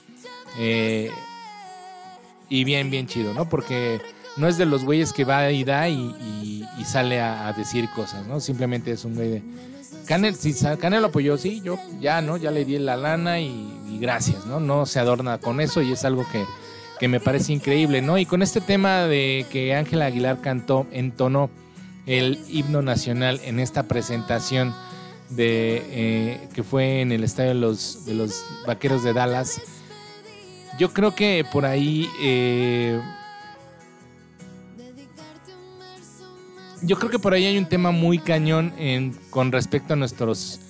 y bien chido, ¿no? Porque no es de los güeyes que va y da y sale a decir cosas, ¿no? Simplemente es un güey de... Si Canelo apoyó, sí, yo ya, ¿no? Ya le di la lana y gracias, ¿no? No se adorna con eso y es algo que me parece increíble, ¿no? Y con este tema de que Ángela Aguilar entonó el himno nacional en esta presentación que fue en el estadio de los Vaqueros de Dallas, yo creo que por ahí... Yo creo que por ahí hay un tema muy cañón con respecto a nuestros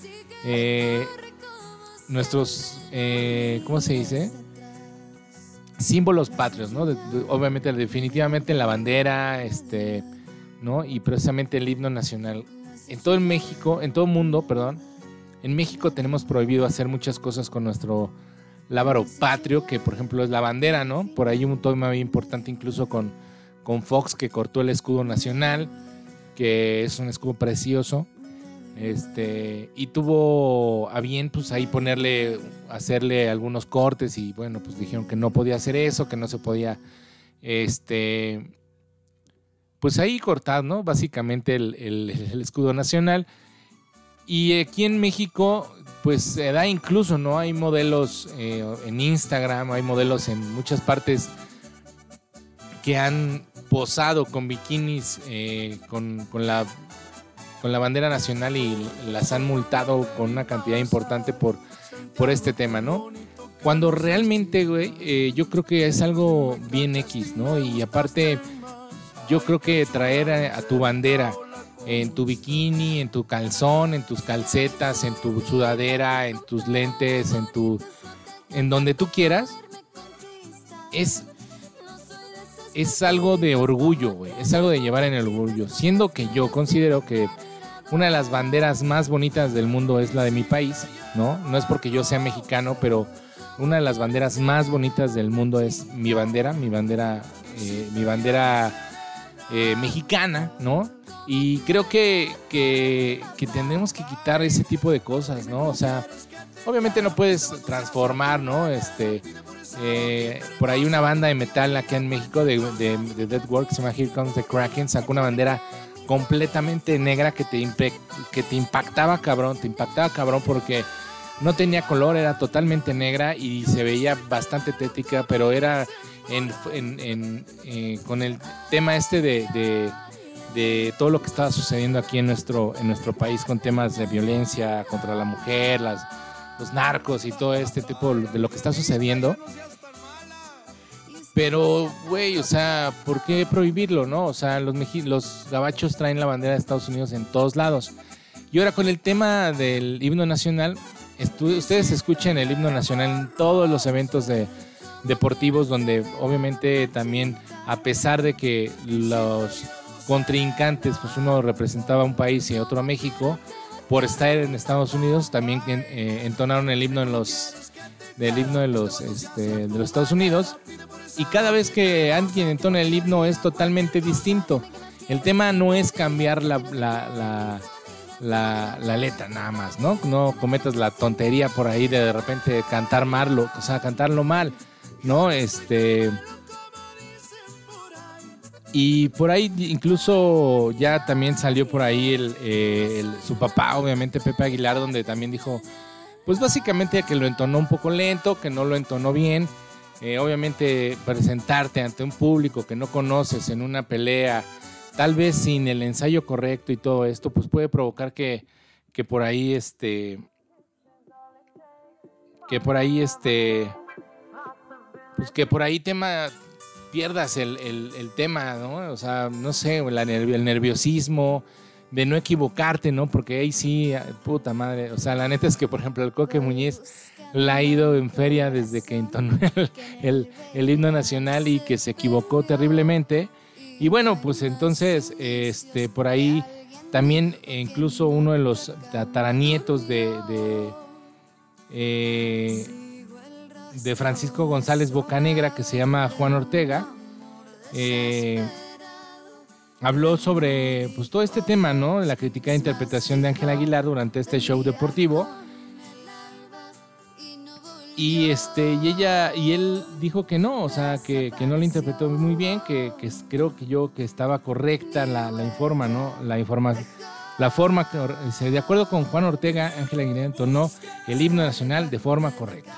¿cómo se dice? Símbolos patrios, ¿no? Obviamente, definitivamente la bandera, ¿no? Y precisamente el himno nacional. En todo el mundo, en México tenemos prohibido hacer muchas cosas con nuestro lábaro patrio, que por ejemplo es la bandera, ¿no? Por ahí un tema muy importante incluso con Fox, que cortó el escudo nacional, que es un escudo precioso, y tuvo a bien pues ahí hacerle algunos cortes y bueno, pues dijeron que no podía hacer eso, que no se podía, pues ahí cortar, ¿no? Básicamente el escudo nacional. Y aquí en México pues se da incluso, ¿no? Hay modelos en Instagram, hay modelos en muchas partes que han posado con bikinis con la bandera nacional y las han multado con una cantidad importante por este tema, ¿no? Cuando realmente, güey, yo creo que es algo bien X, ¿no? Y aparte, yo creo que traer a tu bandera en tu bikini, en tu calzón, en tus calcetas, en tu sudadera, en tus lentes, en donde tú quieras, es algo de orgullo, güey. Es algo de llevar en el orgullo. Siendo que yo considero que una de las banderas más bonitas del mundo es la de mi país, ¿no? No es porque yo sea mexicano, pero una de las banderas más bonitas del mundo es mi bandera mexicana, ¿no? Y creo que tenemos que quitar ese tipo de cosas, ¿no? O sea, obviamente no puedes transformar, ¿no? Por ahí una banda de metal acá en México de Deathworks, se llama Here Comes the Kraken, sacó una bandera completamente negra que te impactaba cabrón, porque no tenía color, era totalmente negra y se veía bastante tétrica, pero era con el tema de todo lo que estaba sucediendo aquí en nuestro país con temas de violencia contra la mujer, los narcos y todo este tipo de lo que está sucediendo. Pero, güey, o sea, ¿por qué prohibirlo, no? O sea, los gabachos traen la bandera de Estados Unidos en todos lados. Y ahora con el tema del himno nacional, ustedes escuchen el himno nacional en todos los eventos deportivos, donde obviamente también, a pesar de que los contrincantes, pues uno representaba a un país y otro a México, por estar en Estados Unidos, también entonaron el himno de los Estados Unidos. Y cada vez que alguien entona el himno es totalmente distinto. El tema no es cambiar la letra nada más, ¿no? No cometas la tontería por ahí de repente cantarlo mal, ¿no? Y por ahí incluso ya también salió por ahí su papá, obviamente Pepe Aguilar, donde también dijo, pues básicamente que lo entonó un poco lento, que no lo entonó bien. Obviamente presentarte ante un público que no conoces en una pelea, tal vez sin el ensayo correcto y todo esto, pues puede provocar que por ahí pierdas el tema, ¿no? O sea, no sé, el nerviosismo de no equivocarte, ¿no? Porque ahí sí, puta madre. O sea, la neta es que, por ejemplo, el Coque Muñiz la ha ido en feria desde que entonó el himno nacional y que se equivocó terriblemente. Y bueno, pues entonces, por ahí también incluso uno de los tataranietos de Francisco González Bocanegra, que se llama Juan Ortega, habló sobre pues todo este tema, ¿no? La criticada interpretación de Ángel Aguilar durante este show deportivo. Y él dijo que no, o sea, que no la interpretó muy bien, que creo que estaba correcta la forma, ¿no? La forma que, de acuerdo con Juan Ortega, Ángel Aguilar entonó el himno nacional de forma correcta.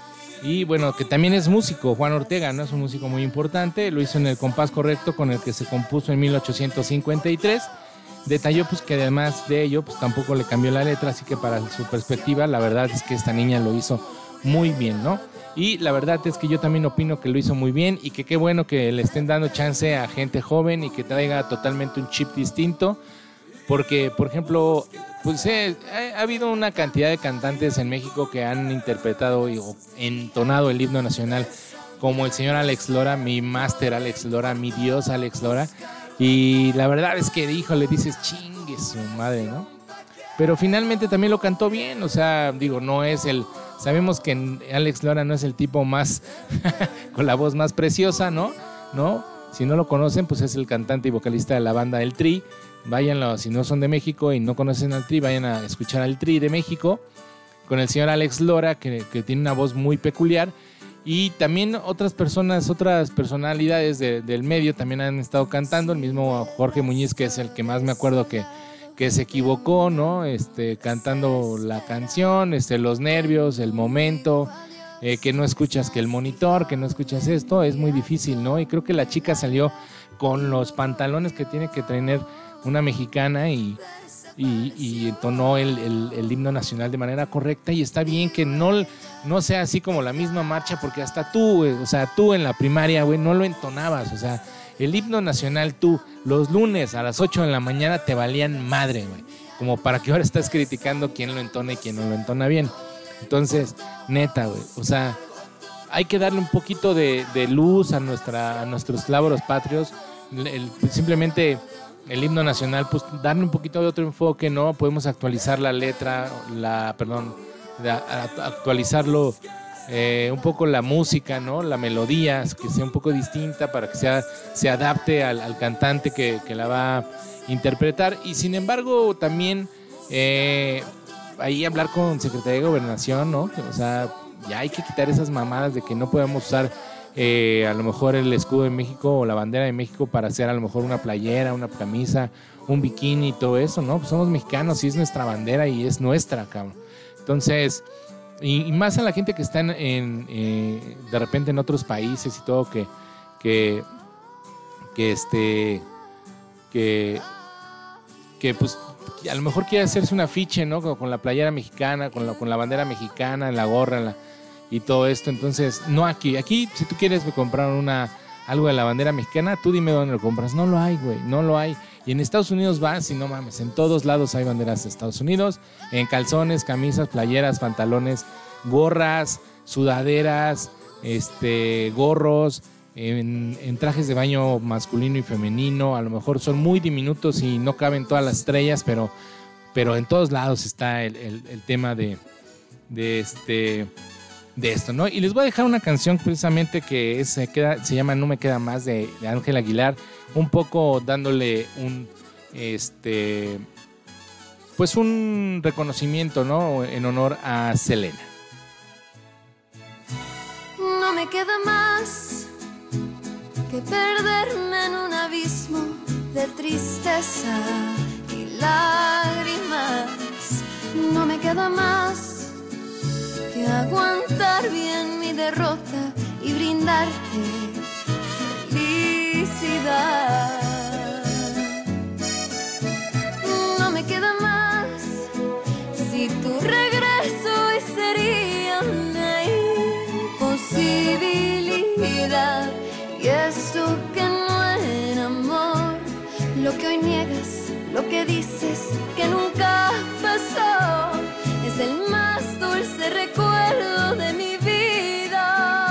Y bueno, que también es músico, Juan Ortega, ¿no? Es un músico muy importante, lo hizo en el compás correcto con el que se compuso en 1853. Detalló pues que además de ello, pues tampoco le cambió la letra, así que para su perspectiva, la verdad es que esta niña lo hizo muy bien, ¿no? Y la verdad es que yo también opino que lo hizo muy bien y que qué bueno que le estén dando chance a gente joven y que traiga totalmente un chip distinto. Porque, por ejemplo, pues ha habido una cantidad de cantantes en México que han interpretado o entonado el himno nacional, como el señor Alex Lora, mi máster Alex Lora, mi dios Alex Lora. Y la verdad es que, híjole, dices, chingue su madre, ¿no? Pero finalmente también lo cantó bien, o sea, digo, no es sabemos que Alex Lora no es el tipo más, con la voz más preciosa, ¿no? Si no lo conocen, pues es el cantante y vocalista de la banda El Tri. Váyanlo, si no son de México y no conocen al Tri, vayan a escuchar al Tri de México con el señor Alex Lora, que tiene una voz muy peculiar. Y también otras personalidades del medio también han estado cantando. El mismo Jorge Muñiz, que es el que más me acuerdo que se equivocó, ¿no? Cantando la canción, los nervios, el momento, que no escuchas que el monitor, que no escuchas esto, es muy difícil, ¿no? Y creo que la chica salió con los pantalones que tiene que tener una mexicana y entonó el himno nacional de manera correcta, y está bien que no sea así como la misma marcha, porque hasta tú, o sea, tú en la primaria, güey, no lo entonabas, o sea, el himno nacional tú, los lunes a las 8 de la mañana te valían madre, güey, como para que ahora estás criticando quién lo entona y quién no lo entona bien. Entonces, neta, güey, o sea, hay que darle un poquito de luz a nuestros láboros patrios, simplemente el himno nacional, pues darle un poquito de otro enfoque, ¿no? Podemos actualizar la letra, actualizarlo un poco la música, ¿no? La melodía, que sea un poco distinta para que se adapte al cantante que la va a interpretar. Y sin embargo, también ahí hablar con Secretaría de Gobernación, ¿no? O sea, ya hay que quitar esas mamadas de que no podemos usar a lo mejor el escudo de México o la bandera de México para hacer a lo mejor una playera, una camisa, un bikini y todo eso, ¿no? Pues somos mexicanos y es nuestra bandera y es nuestra, cabrón. Entonces, y más a la gente que está de repente en otros países y todo, que pues a lo mejor quiere hacerse un afiche, ¿no? Con la playera mexicana, con la bandera mexicana, en la gorra, y todo esto. Entonces, no aquí si tú quieres comprar algo de la bandera mexicana, tú dime dónde lo compras. No lo hay, güey, no lo hay. Y en Estados Unidos vas y no mames, en todos lados hay banderas de Estados Unidos, en calzones, camisas, playeras, pantalones, gorras, sudaderas, gorros, en trajes de baño masculino y femenino. A lo mejor son muy diminutos y no caben todas las estrellas, pero en todos lados está el tema de esto, ¿no? Y les voy a dejar una canción precisamente que se llama No me queda más, de Ángel Aguilar, un poco dándole pues un reconocimiento, ¿no? En honor a Selena. No me queda más que perderme en un abismo de tristeza y lágrimas. No me queda más que aguantar bien mi derrota y brindarte felicidad. No me queda más si tu regreso hoy sería una imposibilidad, y es esto que no era amor, lo que hoy niegas, lo que dices que nunca pasó, es el más dulce recuerdo de mi vida.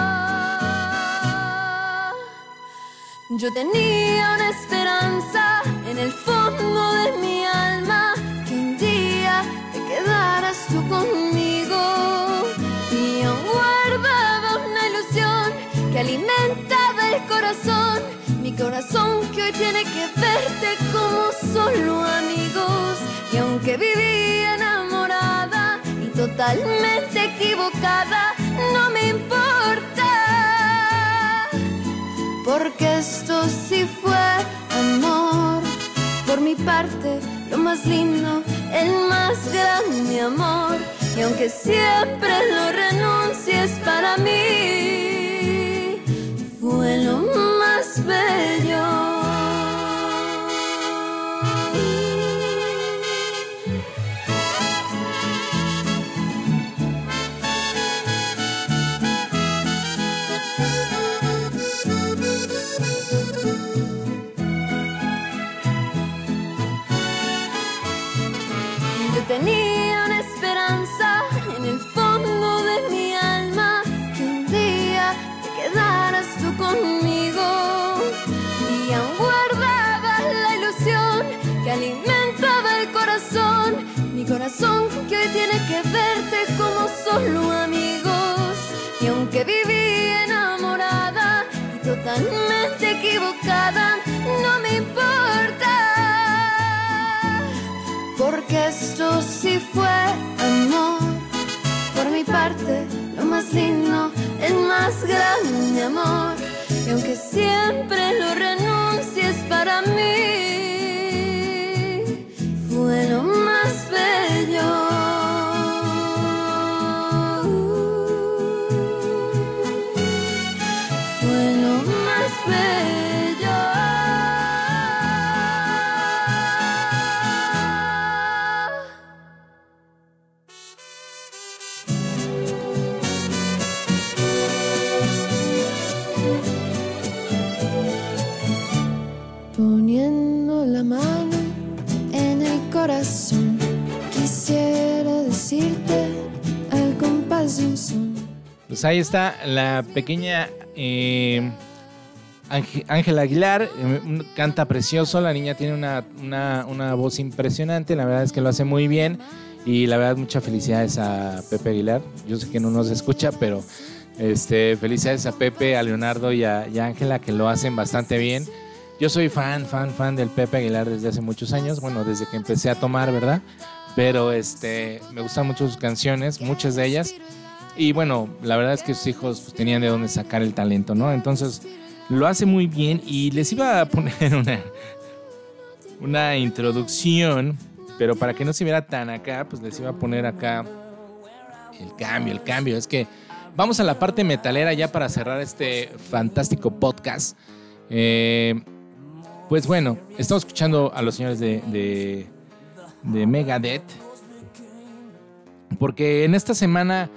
Yo tenía una esperanza en el fondo de mi alma, que un día te quedaras tú conmigo, y aún guardaba una ilusión que alimentaba el corazón, mi corazón que hoy tiene que verte como solo amigos. Y aunque vivía enamorada y totalmente equivocada, no me importa, porque esto sí fue amor. Por mi parte, lo más lindo, el más grande amor. Y aunque siempre lo renuncies, para mí fue lo más bello. Tenía una esperanza en el fondo de mi alma, que un día te quedaras tú conmigo, y aún guardaba la ilusión que alimentaba el corazón, mi corazón que hoy tiene que verte como solo amigos. Y aunque viví enamorada y totalmente equivocada, no me importa, porque esto sí fue amor. Por mi parte, lo más lindo, el más grande amor. Y aunque siempre lo renuncies, para mí fue lo más bello. Fue lo más bello. Poniendo la mano en el corazón, quisiera decirte al compás de un son. Pues ahí está la pequeña Ángela Aguilar, canta precioso, la niña tiene una voz impresionante, la verdad es que lo hace muy bien, y la verdad muchas felicidades a Pepe Aguilar. Yo sé que no nos escucha, pero felicidades a Pepe, a Leonardo y a Ángela, que lo hacen bastante bien. Yo soy fan del Pepe Aguilar desde hace muchos años, bueno, desde que empecé a tomar, ¿verdad? Pero me gustan mucho sus canciones, muchas de ellas. Y bueno, la verdad es que sus hijos pues, tenían de dónde sacar el talento, ¿no? Entonces, lo hace muy bien, y les iba a poner una introducción, pero para que no se viera tan acá, pues les iba a poner acá el cambio. Es que vamos a la parte metalera ya para cerrar este fantástico podcast. Pues bueno, estamos escuchando a los señores de Megadeth, porque en esta semana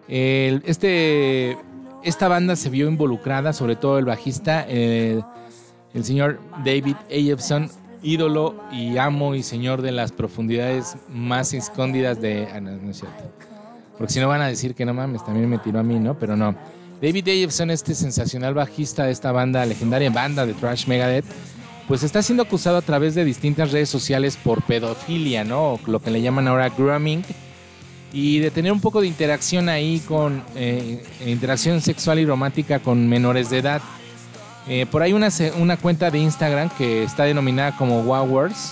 esta banda se vio involucrada, sobre todo el bajista, el señor David Ellefson, ídolo y amo y señor de las profundidades más escondidas de... no es cierto, porque si no van a decir que no mames, también me tiró a mí, ¿no? Pero no. David Ellefson, sensacional bajista de esta banda, legendaria banda de thrash Megadeth, pues está siendo acusado a través de distintas redes sociales por pedofilia, ¿no? O lo que le llaman ahora grooming, y de tener un poco de interacción ahí con interacción sexual y romántica con menores de edad. Por ahí una cuenta de Instagram que está denominada como Wowworst.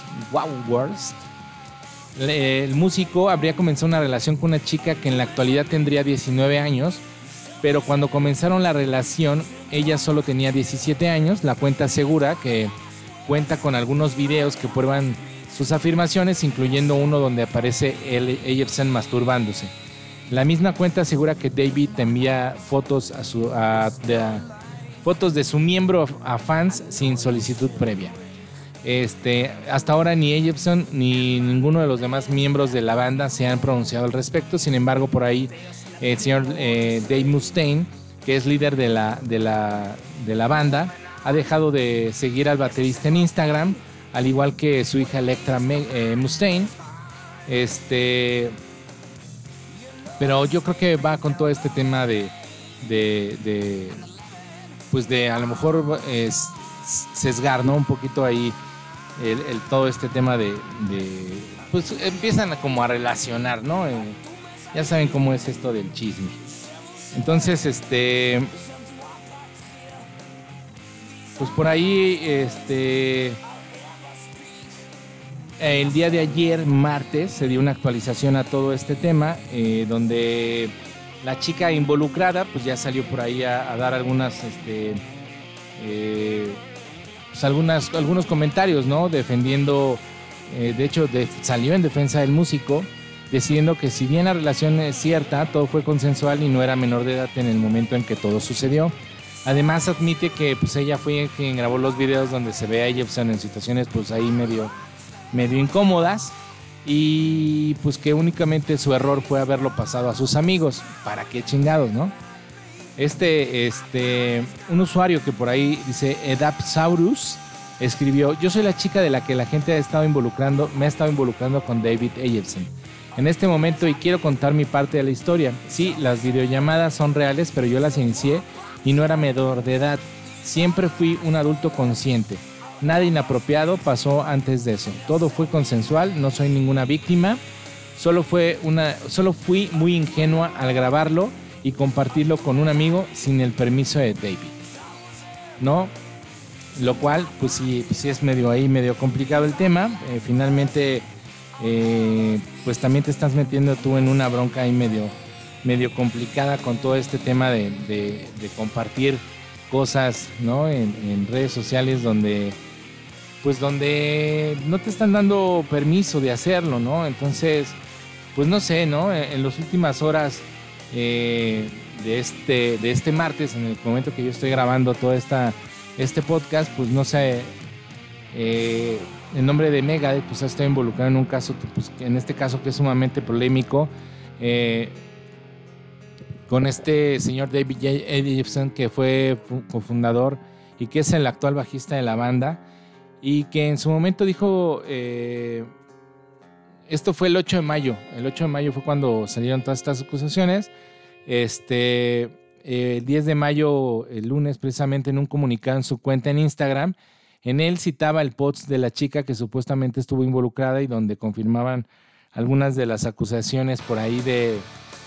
El músico habría comenzado una relación con una chica que en la actualidad tendría 19 años, pero cuando comenzaron la relación ella solo tenía 17 años. La cuenta asegura que cuenta con algunos videos que prueban sus afirmaciones, incluyendo uno donde aparece Ellefson masturbándose. La misma cuenta asegura que David envía fotos fotos de su miembro a fans sin solicitud previa. Hasta ahora ni Ellefson ni ninguno de los demás miembros de la banda se han pronunciado al respecto. Sin embargo, por ahí el señor Dave Mustaine, que es líder de la banda, ha dejado de seguir al baterista en Instagram, al igual que su hija Electra Mustaine. Pero yo creo que va con todo este tema de pues de a lo mejor sesgar, ¿no? Un poquito ahí todo este tema de pues empiezan como a relacionar, ¿no? Ya saben cómo es esto del chisme. Entonces, pues por ahí, el día de ayer, martes, se dio una actualización a todo este tema, donde la chica involucrada, pues ya salió por ahí a dar algunas, pues algunos comentarios, ¿no? Defendiendo, de hecho, salió en defensa del músico, diciendo que si bien la relación es cierta, todo fue consensual y no era menor de edad en el momento en que todo sucedió. Además admite que pues ella fue quien grabó los videos donde se ve a Jepsen en situaciones pues ahí medio incómodas, y pues que únicamente su error fue haberlo pasado a sus amigos. ¿Para qué chingados, no? Un usuario que por ahí dice Edapsaurus escribió: yo soy la chica de la que la gente me ha estado involucrando con David Jepsen en este momento y quiero contar mi parte de la historia. Sí, las videollamadas son reales, pero yo las inicié y no era menor de edad. Siempre fui un adulto consciente. Nada inapropiado pasó antes de eso. Todo fue consensual, no soy ninguna víctima. Solo fui muy ingenua al grabarlo y compartirlo con un amigo sin el permiso de David, ¿no? Lo cual, pues sí es medio complicado el tema. Finalmente, pues también te estás metiendo tú en una bronca ahí medio complicada con todo este tema de compartir cosas, ¿no? En redes sociales donde no te están dando permiso de hacerlo, ¿no? Entonces, pues no sé, ¿no? En las últimas horas de este martes, en el momento que yo estoy grabando todo este podcast, pues no sé, el nombre de Megadeth pues ha estado involucrado en un caso, pues, en este caso que es sumamente polémico, con este señor David Jepsen, que fue cofundador y que es el actual bajista de la banda, y que en su momento dijo, esto fue el 8 de mayo. El 8 de mayo fue cuando salieron todas estas acusaciones. El 10 de mayo, el lunes, precisamente, en un comunicado en su cuenta en Instagram, en él citaba el post de la chica que supuestamente estuvo involucrada y donde confirmaban algunas de las acusaciones por ahí de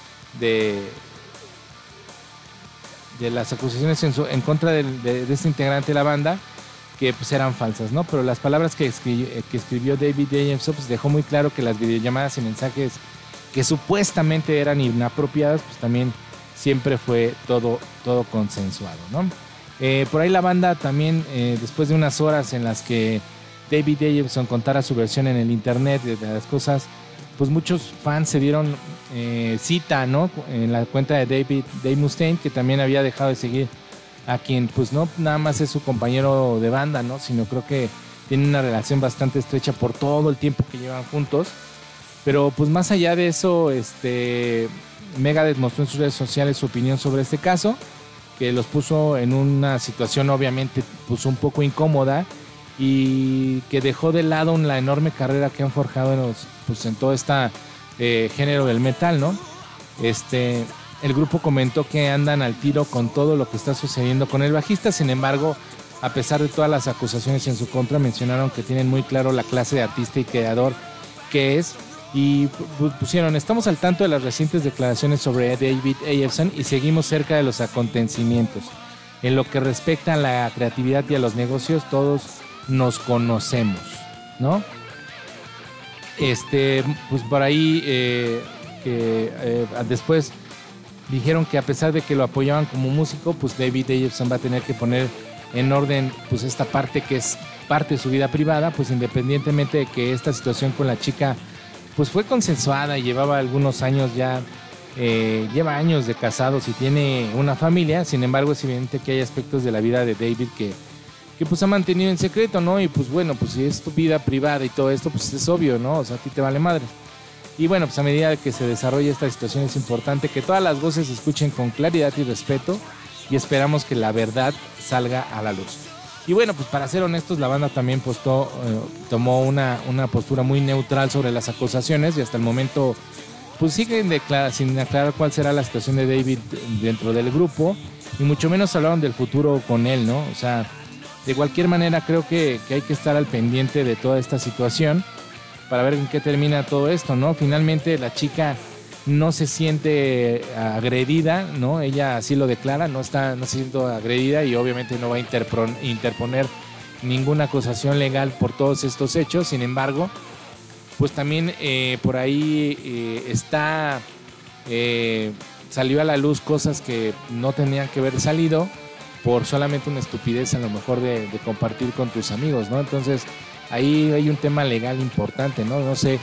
las acusaciones en contra de este integrante de la banda, que pues eran falsas, ¿no? Pero las palabras que escribió David Jepsen pues dejó muy claro que las videollamadas y mensajes que supuestamente eran inapropiadas, pues también siempre fue todo consensuado, ¿no? Por ahí la banda también, después de unas horas en las que David Jepsen contara su versión en el internet de las cosas, pues muchos fans se dieron cita, ¿no? En la cuenta de Dave Mustaine, que también había dejado de seguir a quien pues no nada más es su compañero de banda, ¿no? Sino creo que tienen una relación bastante estrecha por todo el tiempo que llevan juntos. Pero pues más allá de eso, Megadeth mostró en sus redes sociales su opinión sobre este caso, que los puso en una situación obviamente pues un poco incómoda, y que dejó de lado la enorme carrera que han forjado en todo este género del metal, ¿no? El grupo comentó que andan al tiro con todo lo que está sucediendo con el bajista. Sin embargo, a pesar de todas las acusaciones en su contra, mencionaron que tienen muy claro la clase de artista y creador que es, y pusieron: estamos al tanto de las recientes declaraciones sobre David Jepsen y seguimos cerca de los acontecimientos. En lo que respecta a la creatividad y a los negocios, todos nos conocemos, ¿no? Pues por ahí después dijeron que a pesar de que lo apoyaban como músico, pues David Jepsen va a tener que poner en orden pues esta parte que es parte de su vida privada, pues independientemente de que esta situación con la chica pues fue consensuada y llevaba algunos años ya, lleva años de casados y tiene una familia. Sin embargo, es evidente que hay aspectos de la vida de David que pues ha mantenido en secreto, ¿no? Y pues bueno, pues si es tu vida privada y todo esto, pues es obvio, ¿no? O sea, a ti te vale madre. Y bueno, pues a medida que se desarrolla esta situación es importante que todas las voces se escuchen con claridad y respeto, y esperamos que la verdad salga a la luz. Y bueno, pues para ser honestos, la banda también tomó una postura muy neutral sobre las acusaciones y hasta el momento pues siguen sin aclarar cuál será la situación de David dentro del grupo y mucho menos hablaron del futuro con él, ¿no? O sea, de cualquier manera creo que hay que estar al pendiente de toda esta situación para ver en qué termina todo esto, ¿no? Finalmente la chica no se siente agredida, ¿no? Ella así lo declara, no se siente agredida y obviamente no va a interponer ninguna acusación legal por todos estos hechos. Sin embargo, pues también por ahí salió a la luz cosas que no tenían que haber salido por solamente una estupidez a lo mejor de compartir con tus amigos, ¿no? Entonces ahí hay un tema legal importante, ¿no? No sé,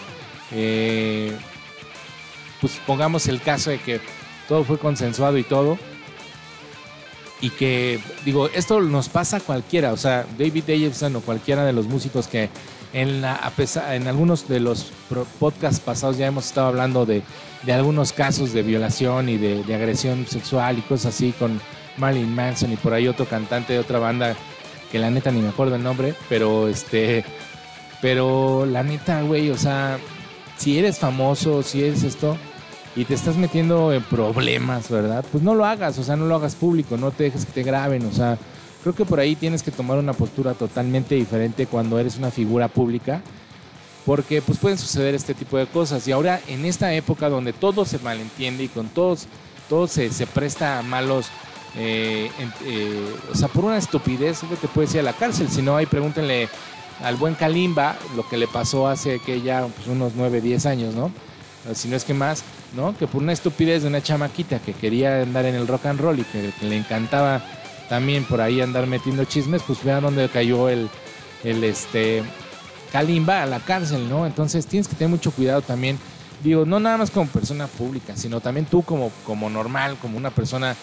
pues pongamos el caso de que todo fue consensuado y todo, y que, digo, esto nos pasa a cualquiera, o sea, David Davidson o cualquiera de los músicos que en algunos de los podcasts pasados ya hemos estado hablando de algunos casos de violación y de agresión sexual y cosas así con Marilyn Manson y por ahí otro cantante de otra banda que la neta ni me acuerdo el nombre, pero la neta, güey, o sea, si eres famoso, si eres esto y te estás metiendo en problemas, ¿verdad? Pues no lo hagas, o sea, no lo hagas público, no te dejes que te graben, o sea, creo que por ahí tienes que tomar una postura totalmente diferente cuando eres una figura pública, porque pues pueden suceder este tipo de cosas. Y ahora en esta época donde todo se malentiende y con todo se presta a malos, o sea, por una estupidez te puedes ir a la cárcel. Si no, ahí pregúntenle al buen Kalimba lo que le pasó hace que ya pues, unos 9, 10 años, ¿no? Si no es que más, ¿no? Que por una estupidez de una chamaquita que quería andar en el rock and roll y que le encantaba también por ahí andar metiendo chismes, pues vean dónde cayó el Kalimba, a la cárcel, ¿no? Entonces tienes que tener mucho cuidado también, digo, no nada más como persona pública, sino también tú como normal, como una persona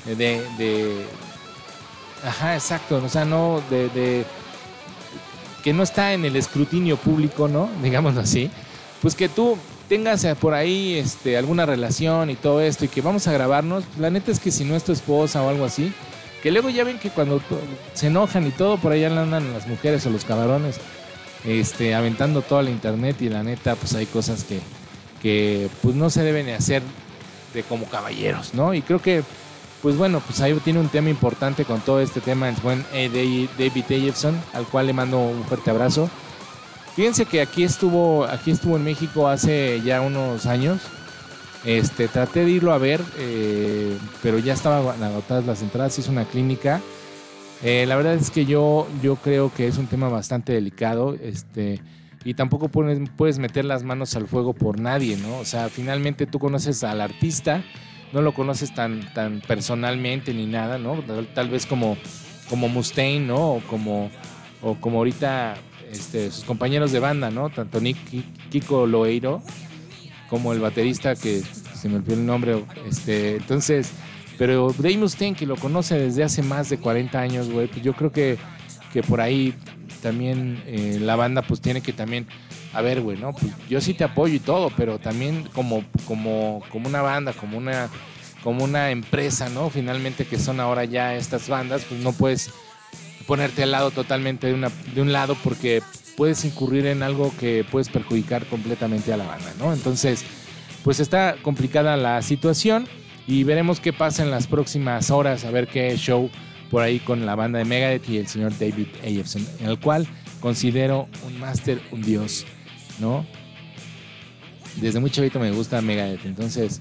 ajá, exacto, o sea, no de que no está en el escrutinio público, ¿no? Digámoslo así, pues que tú tengas por ahí alguna relación y todo esto y que vamos a grabarnos, la neta es que si no es tu esposa o algo así, que luego ya ven que cuando se enojan y todo, por ahí andan las mujeres o los cabrones aventando toda la internet y la neta pues hay cosas que pues no se deben hacer de como caballeros, ¿no? Y creo que pues bueno, pues ahí tiene un tema importante con todo este tema el buen David Davidson, al cual le mando un fuerte abrazo. Fíjense que aquí estuvo en México hace ya unos años. Traté de irlo a ver, pero ya estaban agotadas las entradas. Hizo una clínica. La verdad es que yo creo que es un tema bastante delicado, y tampoco puedes meter las manos al fuego por nadie, ¿no? O sea, finalmente tú conoces al artista, no lo conoces tan personalmente ni nada, ¿no? Tal vez como Mustaine, ¿no? O como ahorita sus compañeros de banda, ¿no? Tanto Kiko Loeiro como el baterista que se me olvidó el nombre, entonces, pero Dave Mustaine, que lo conoce desde hace más de 40 años, güey, pues yo creo que por ahí también la banda pues tiene que también, a ver, güey, ¿no? Pues yo sí te apoyo y todo, pero también como una banda, como una empresa, ¿no? Finalmente que son ahora ya estas bandas, pues no puedes ponerte al lado totalmente de un lado porque puedes incurrir en algo que puedes perjudicar completamente a la banda, ¿no? Entonces, pues está complicada la situación y veremos qué pasa en las próximas horas, a ver qué show por ahí con la banda de Megadeth y el señor David Davidson, en el cual considero un máster, un dios, ¿no? Desde muy chavito me gusta Megadeth, entonces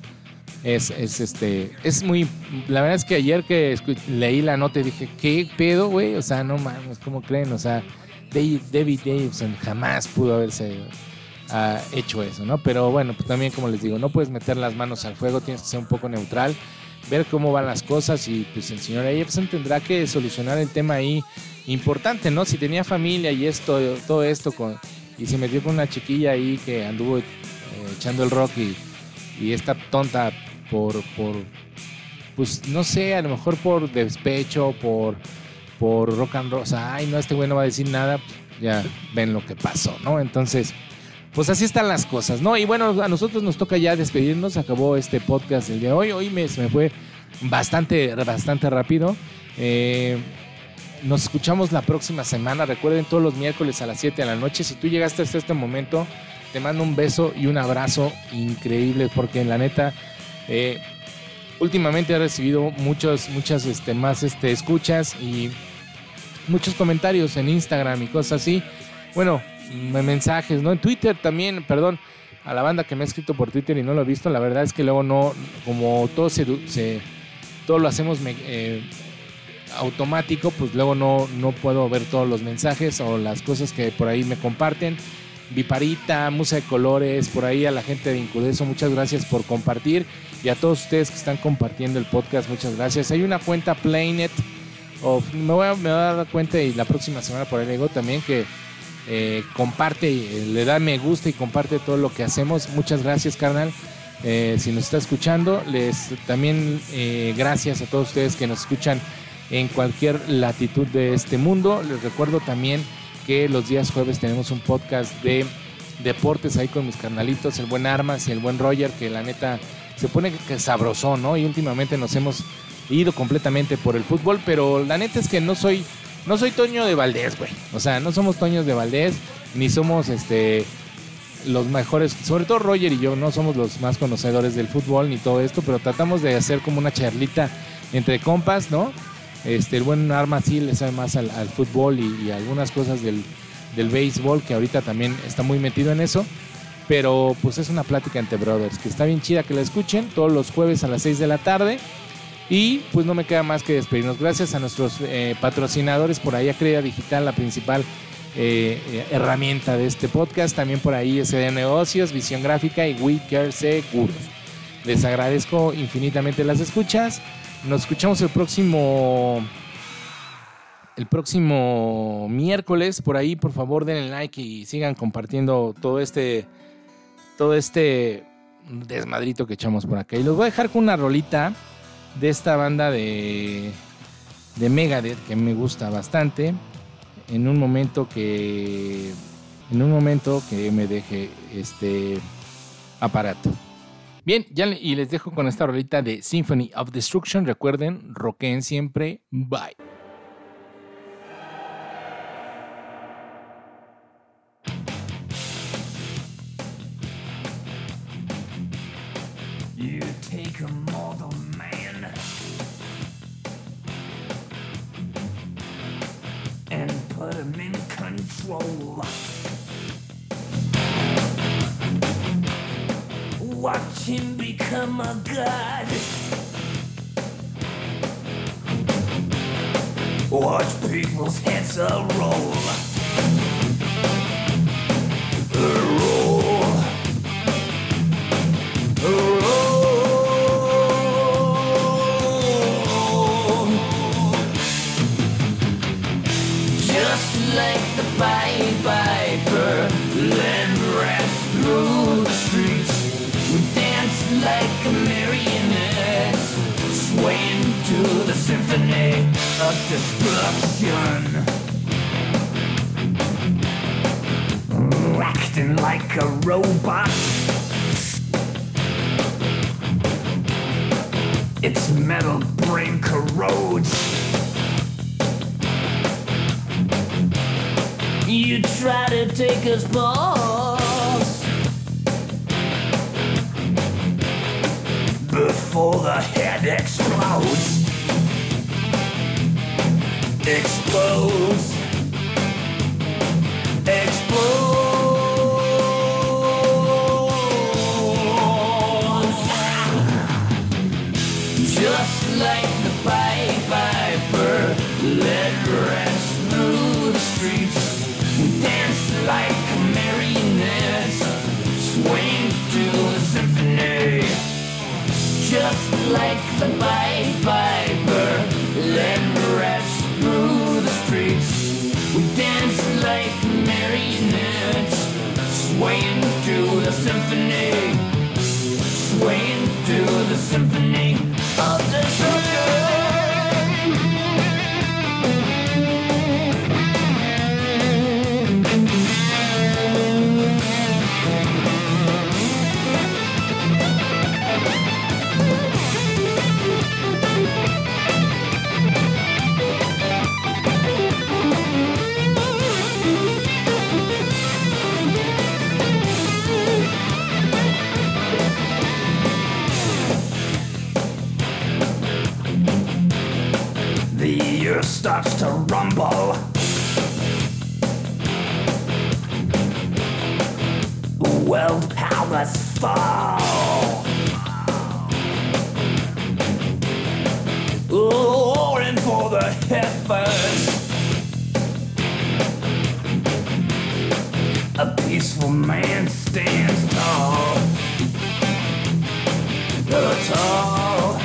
es muy, la verdad es que ayer que leí la nota dije, ¿qué pedo, güey? O sea, no mames, ¿cómo creen? O sea, David Davidson jamás pudo haberse hecho eso, ¿no? Pero bueno, pues también como les digo, no puedes meter las manos al fuego, tienes que ser un poco neutral, ver cómo van las cosas y pues el señor Davidson tendrá que solucionar el tema ahí importante, ¿no? Si tenía familia y todo esto y se metió con una chiquilla ahí que anduvo echando el rock y esta tonta por pues no sé, a lo mejor por despecho, por rock and roll, o sea, ay no, este güey no va a decir nada, ya ven lo que pasó, ¿no? Entonces, pues así están las cosas, ¿no? Y bueno, a nosotros nos toca ya despedirnos, acabó este podcast el de hoy me fue bastante rápido, nos escuchamos la próxima semana. Recuerden, todos los miércoles a las 7 de la noche. Si tú llegaste hasta este momento, te mando un beso y un abrazo increíble, porque la neta, últimamente he recibido muchas más escuchas y muchos comentarios en Instagram y cosas así. Bueno, mensajes, ¿no? En Twitter también, perdón, a la banda que me ha escrito por Twitter y no lo he visto. La verdad es que luego no, como todo todo lo hacemos automático, pues luego no puedo ver todos los mensajes o las cosas que por ahí me comparten. Viparita, Musa de Colores, por ahí a la gente de Incudeso, muchas gracias por compartir, y a todos ustedes que están compartiendo el podcast, muchas gracias. Hay una cuenta Playnet, me voy a dar cuenta, y la próxima semana por ahí le digo también, que comparte, le da me gusta y comparte todo lo que hacemos. Muchas gracias, carnal. Si nos está escuchando, también gracias a todos ustedes que nos escuchan en cualquier latitud de este mundo. Les recuerdo también que los días jueves tenemos un podcast de deportes ahí con mis carnalitos, el buen Armas y el buen Roger, que la neta se pone que sabrosón, ¿no? Y últimamente nos hemos ido completamente por el fútbol, pero la neta es que no soy Toño de Valdés, güey. O sea, no somos Toños de Valdés, ni somos los mejores, sobre todo Roger y yo, no somos los más conocedores del fútbol ni todo esto, pero tratamos de hacer como una charlita entre compas, ¿no? El buen Arma sí le sabe más al fútbol y algunas cosas del béisbol, que ahorita también está muy metido en eso, pero pues es una plática entre brothers, que está bien chida que la escuchen todos los jueves a las 6 de la tarde. Y pues no me queda más que despedirnos. Gracias a nuestros patrocinadores, por ahí Acredita Digital, la principal herramienta de este podcast. También por ahí SD Negocios, Visión Gráfica y We Care Seguros. Les agradezco infinitamente las escuchas. Nos escuchamos el próximo miércoles. Por ahí, por favor, denle like y sigan compartiendo todo este desmadrito que echamos por acá. Y los voy a dejar con una rolita de esta banda de Megadeth que me gusta bastante, en un momento que me deje este aparato. Bien, y les dejo con esta rolita de Symphony of Destruction. Recuerden, rockeen siempre. Bye. You take a mortal man and put him in control. Watch him become a god. Watch people's heads roll. Just like the Pied Piper, land rats through the streets. We dance like a marionette, swaying to the symphony of destruction. Acting like a robot, its metal brain corrodes. You try to take us balls before the head explodes. Explodes. Explodes. Just like the Pied Piper, led rats through the streets. Dance like marionettes, swing to the symphony. Just like the Pied Piper, led rats through the streets. We dance like marionettes, swaying to the symphony. Swaying to the symphony of destruction. starts to rumble. World powers fall. Roaring for the heavens. A peaceful man stands tall. Tall.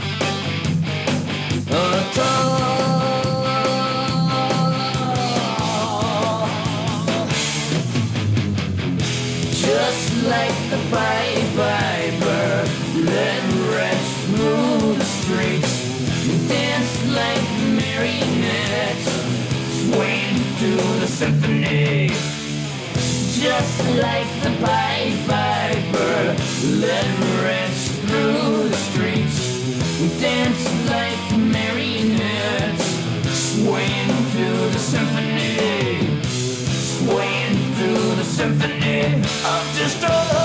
Just like the Piper, let rest through the streets. Dance like marionettes, swaying to the symphony. Just like the Piper, let rest through the streets. Dance like marionettes, swaying to the symphony. Swaying through the symphony of destruction.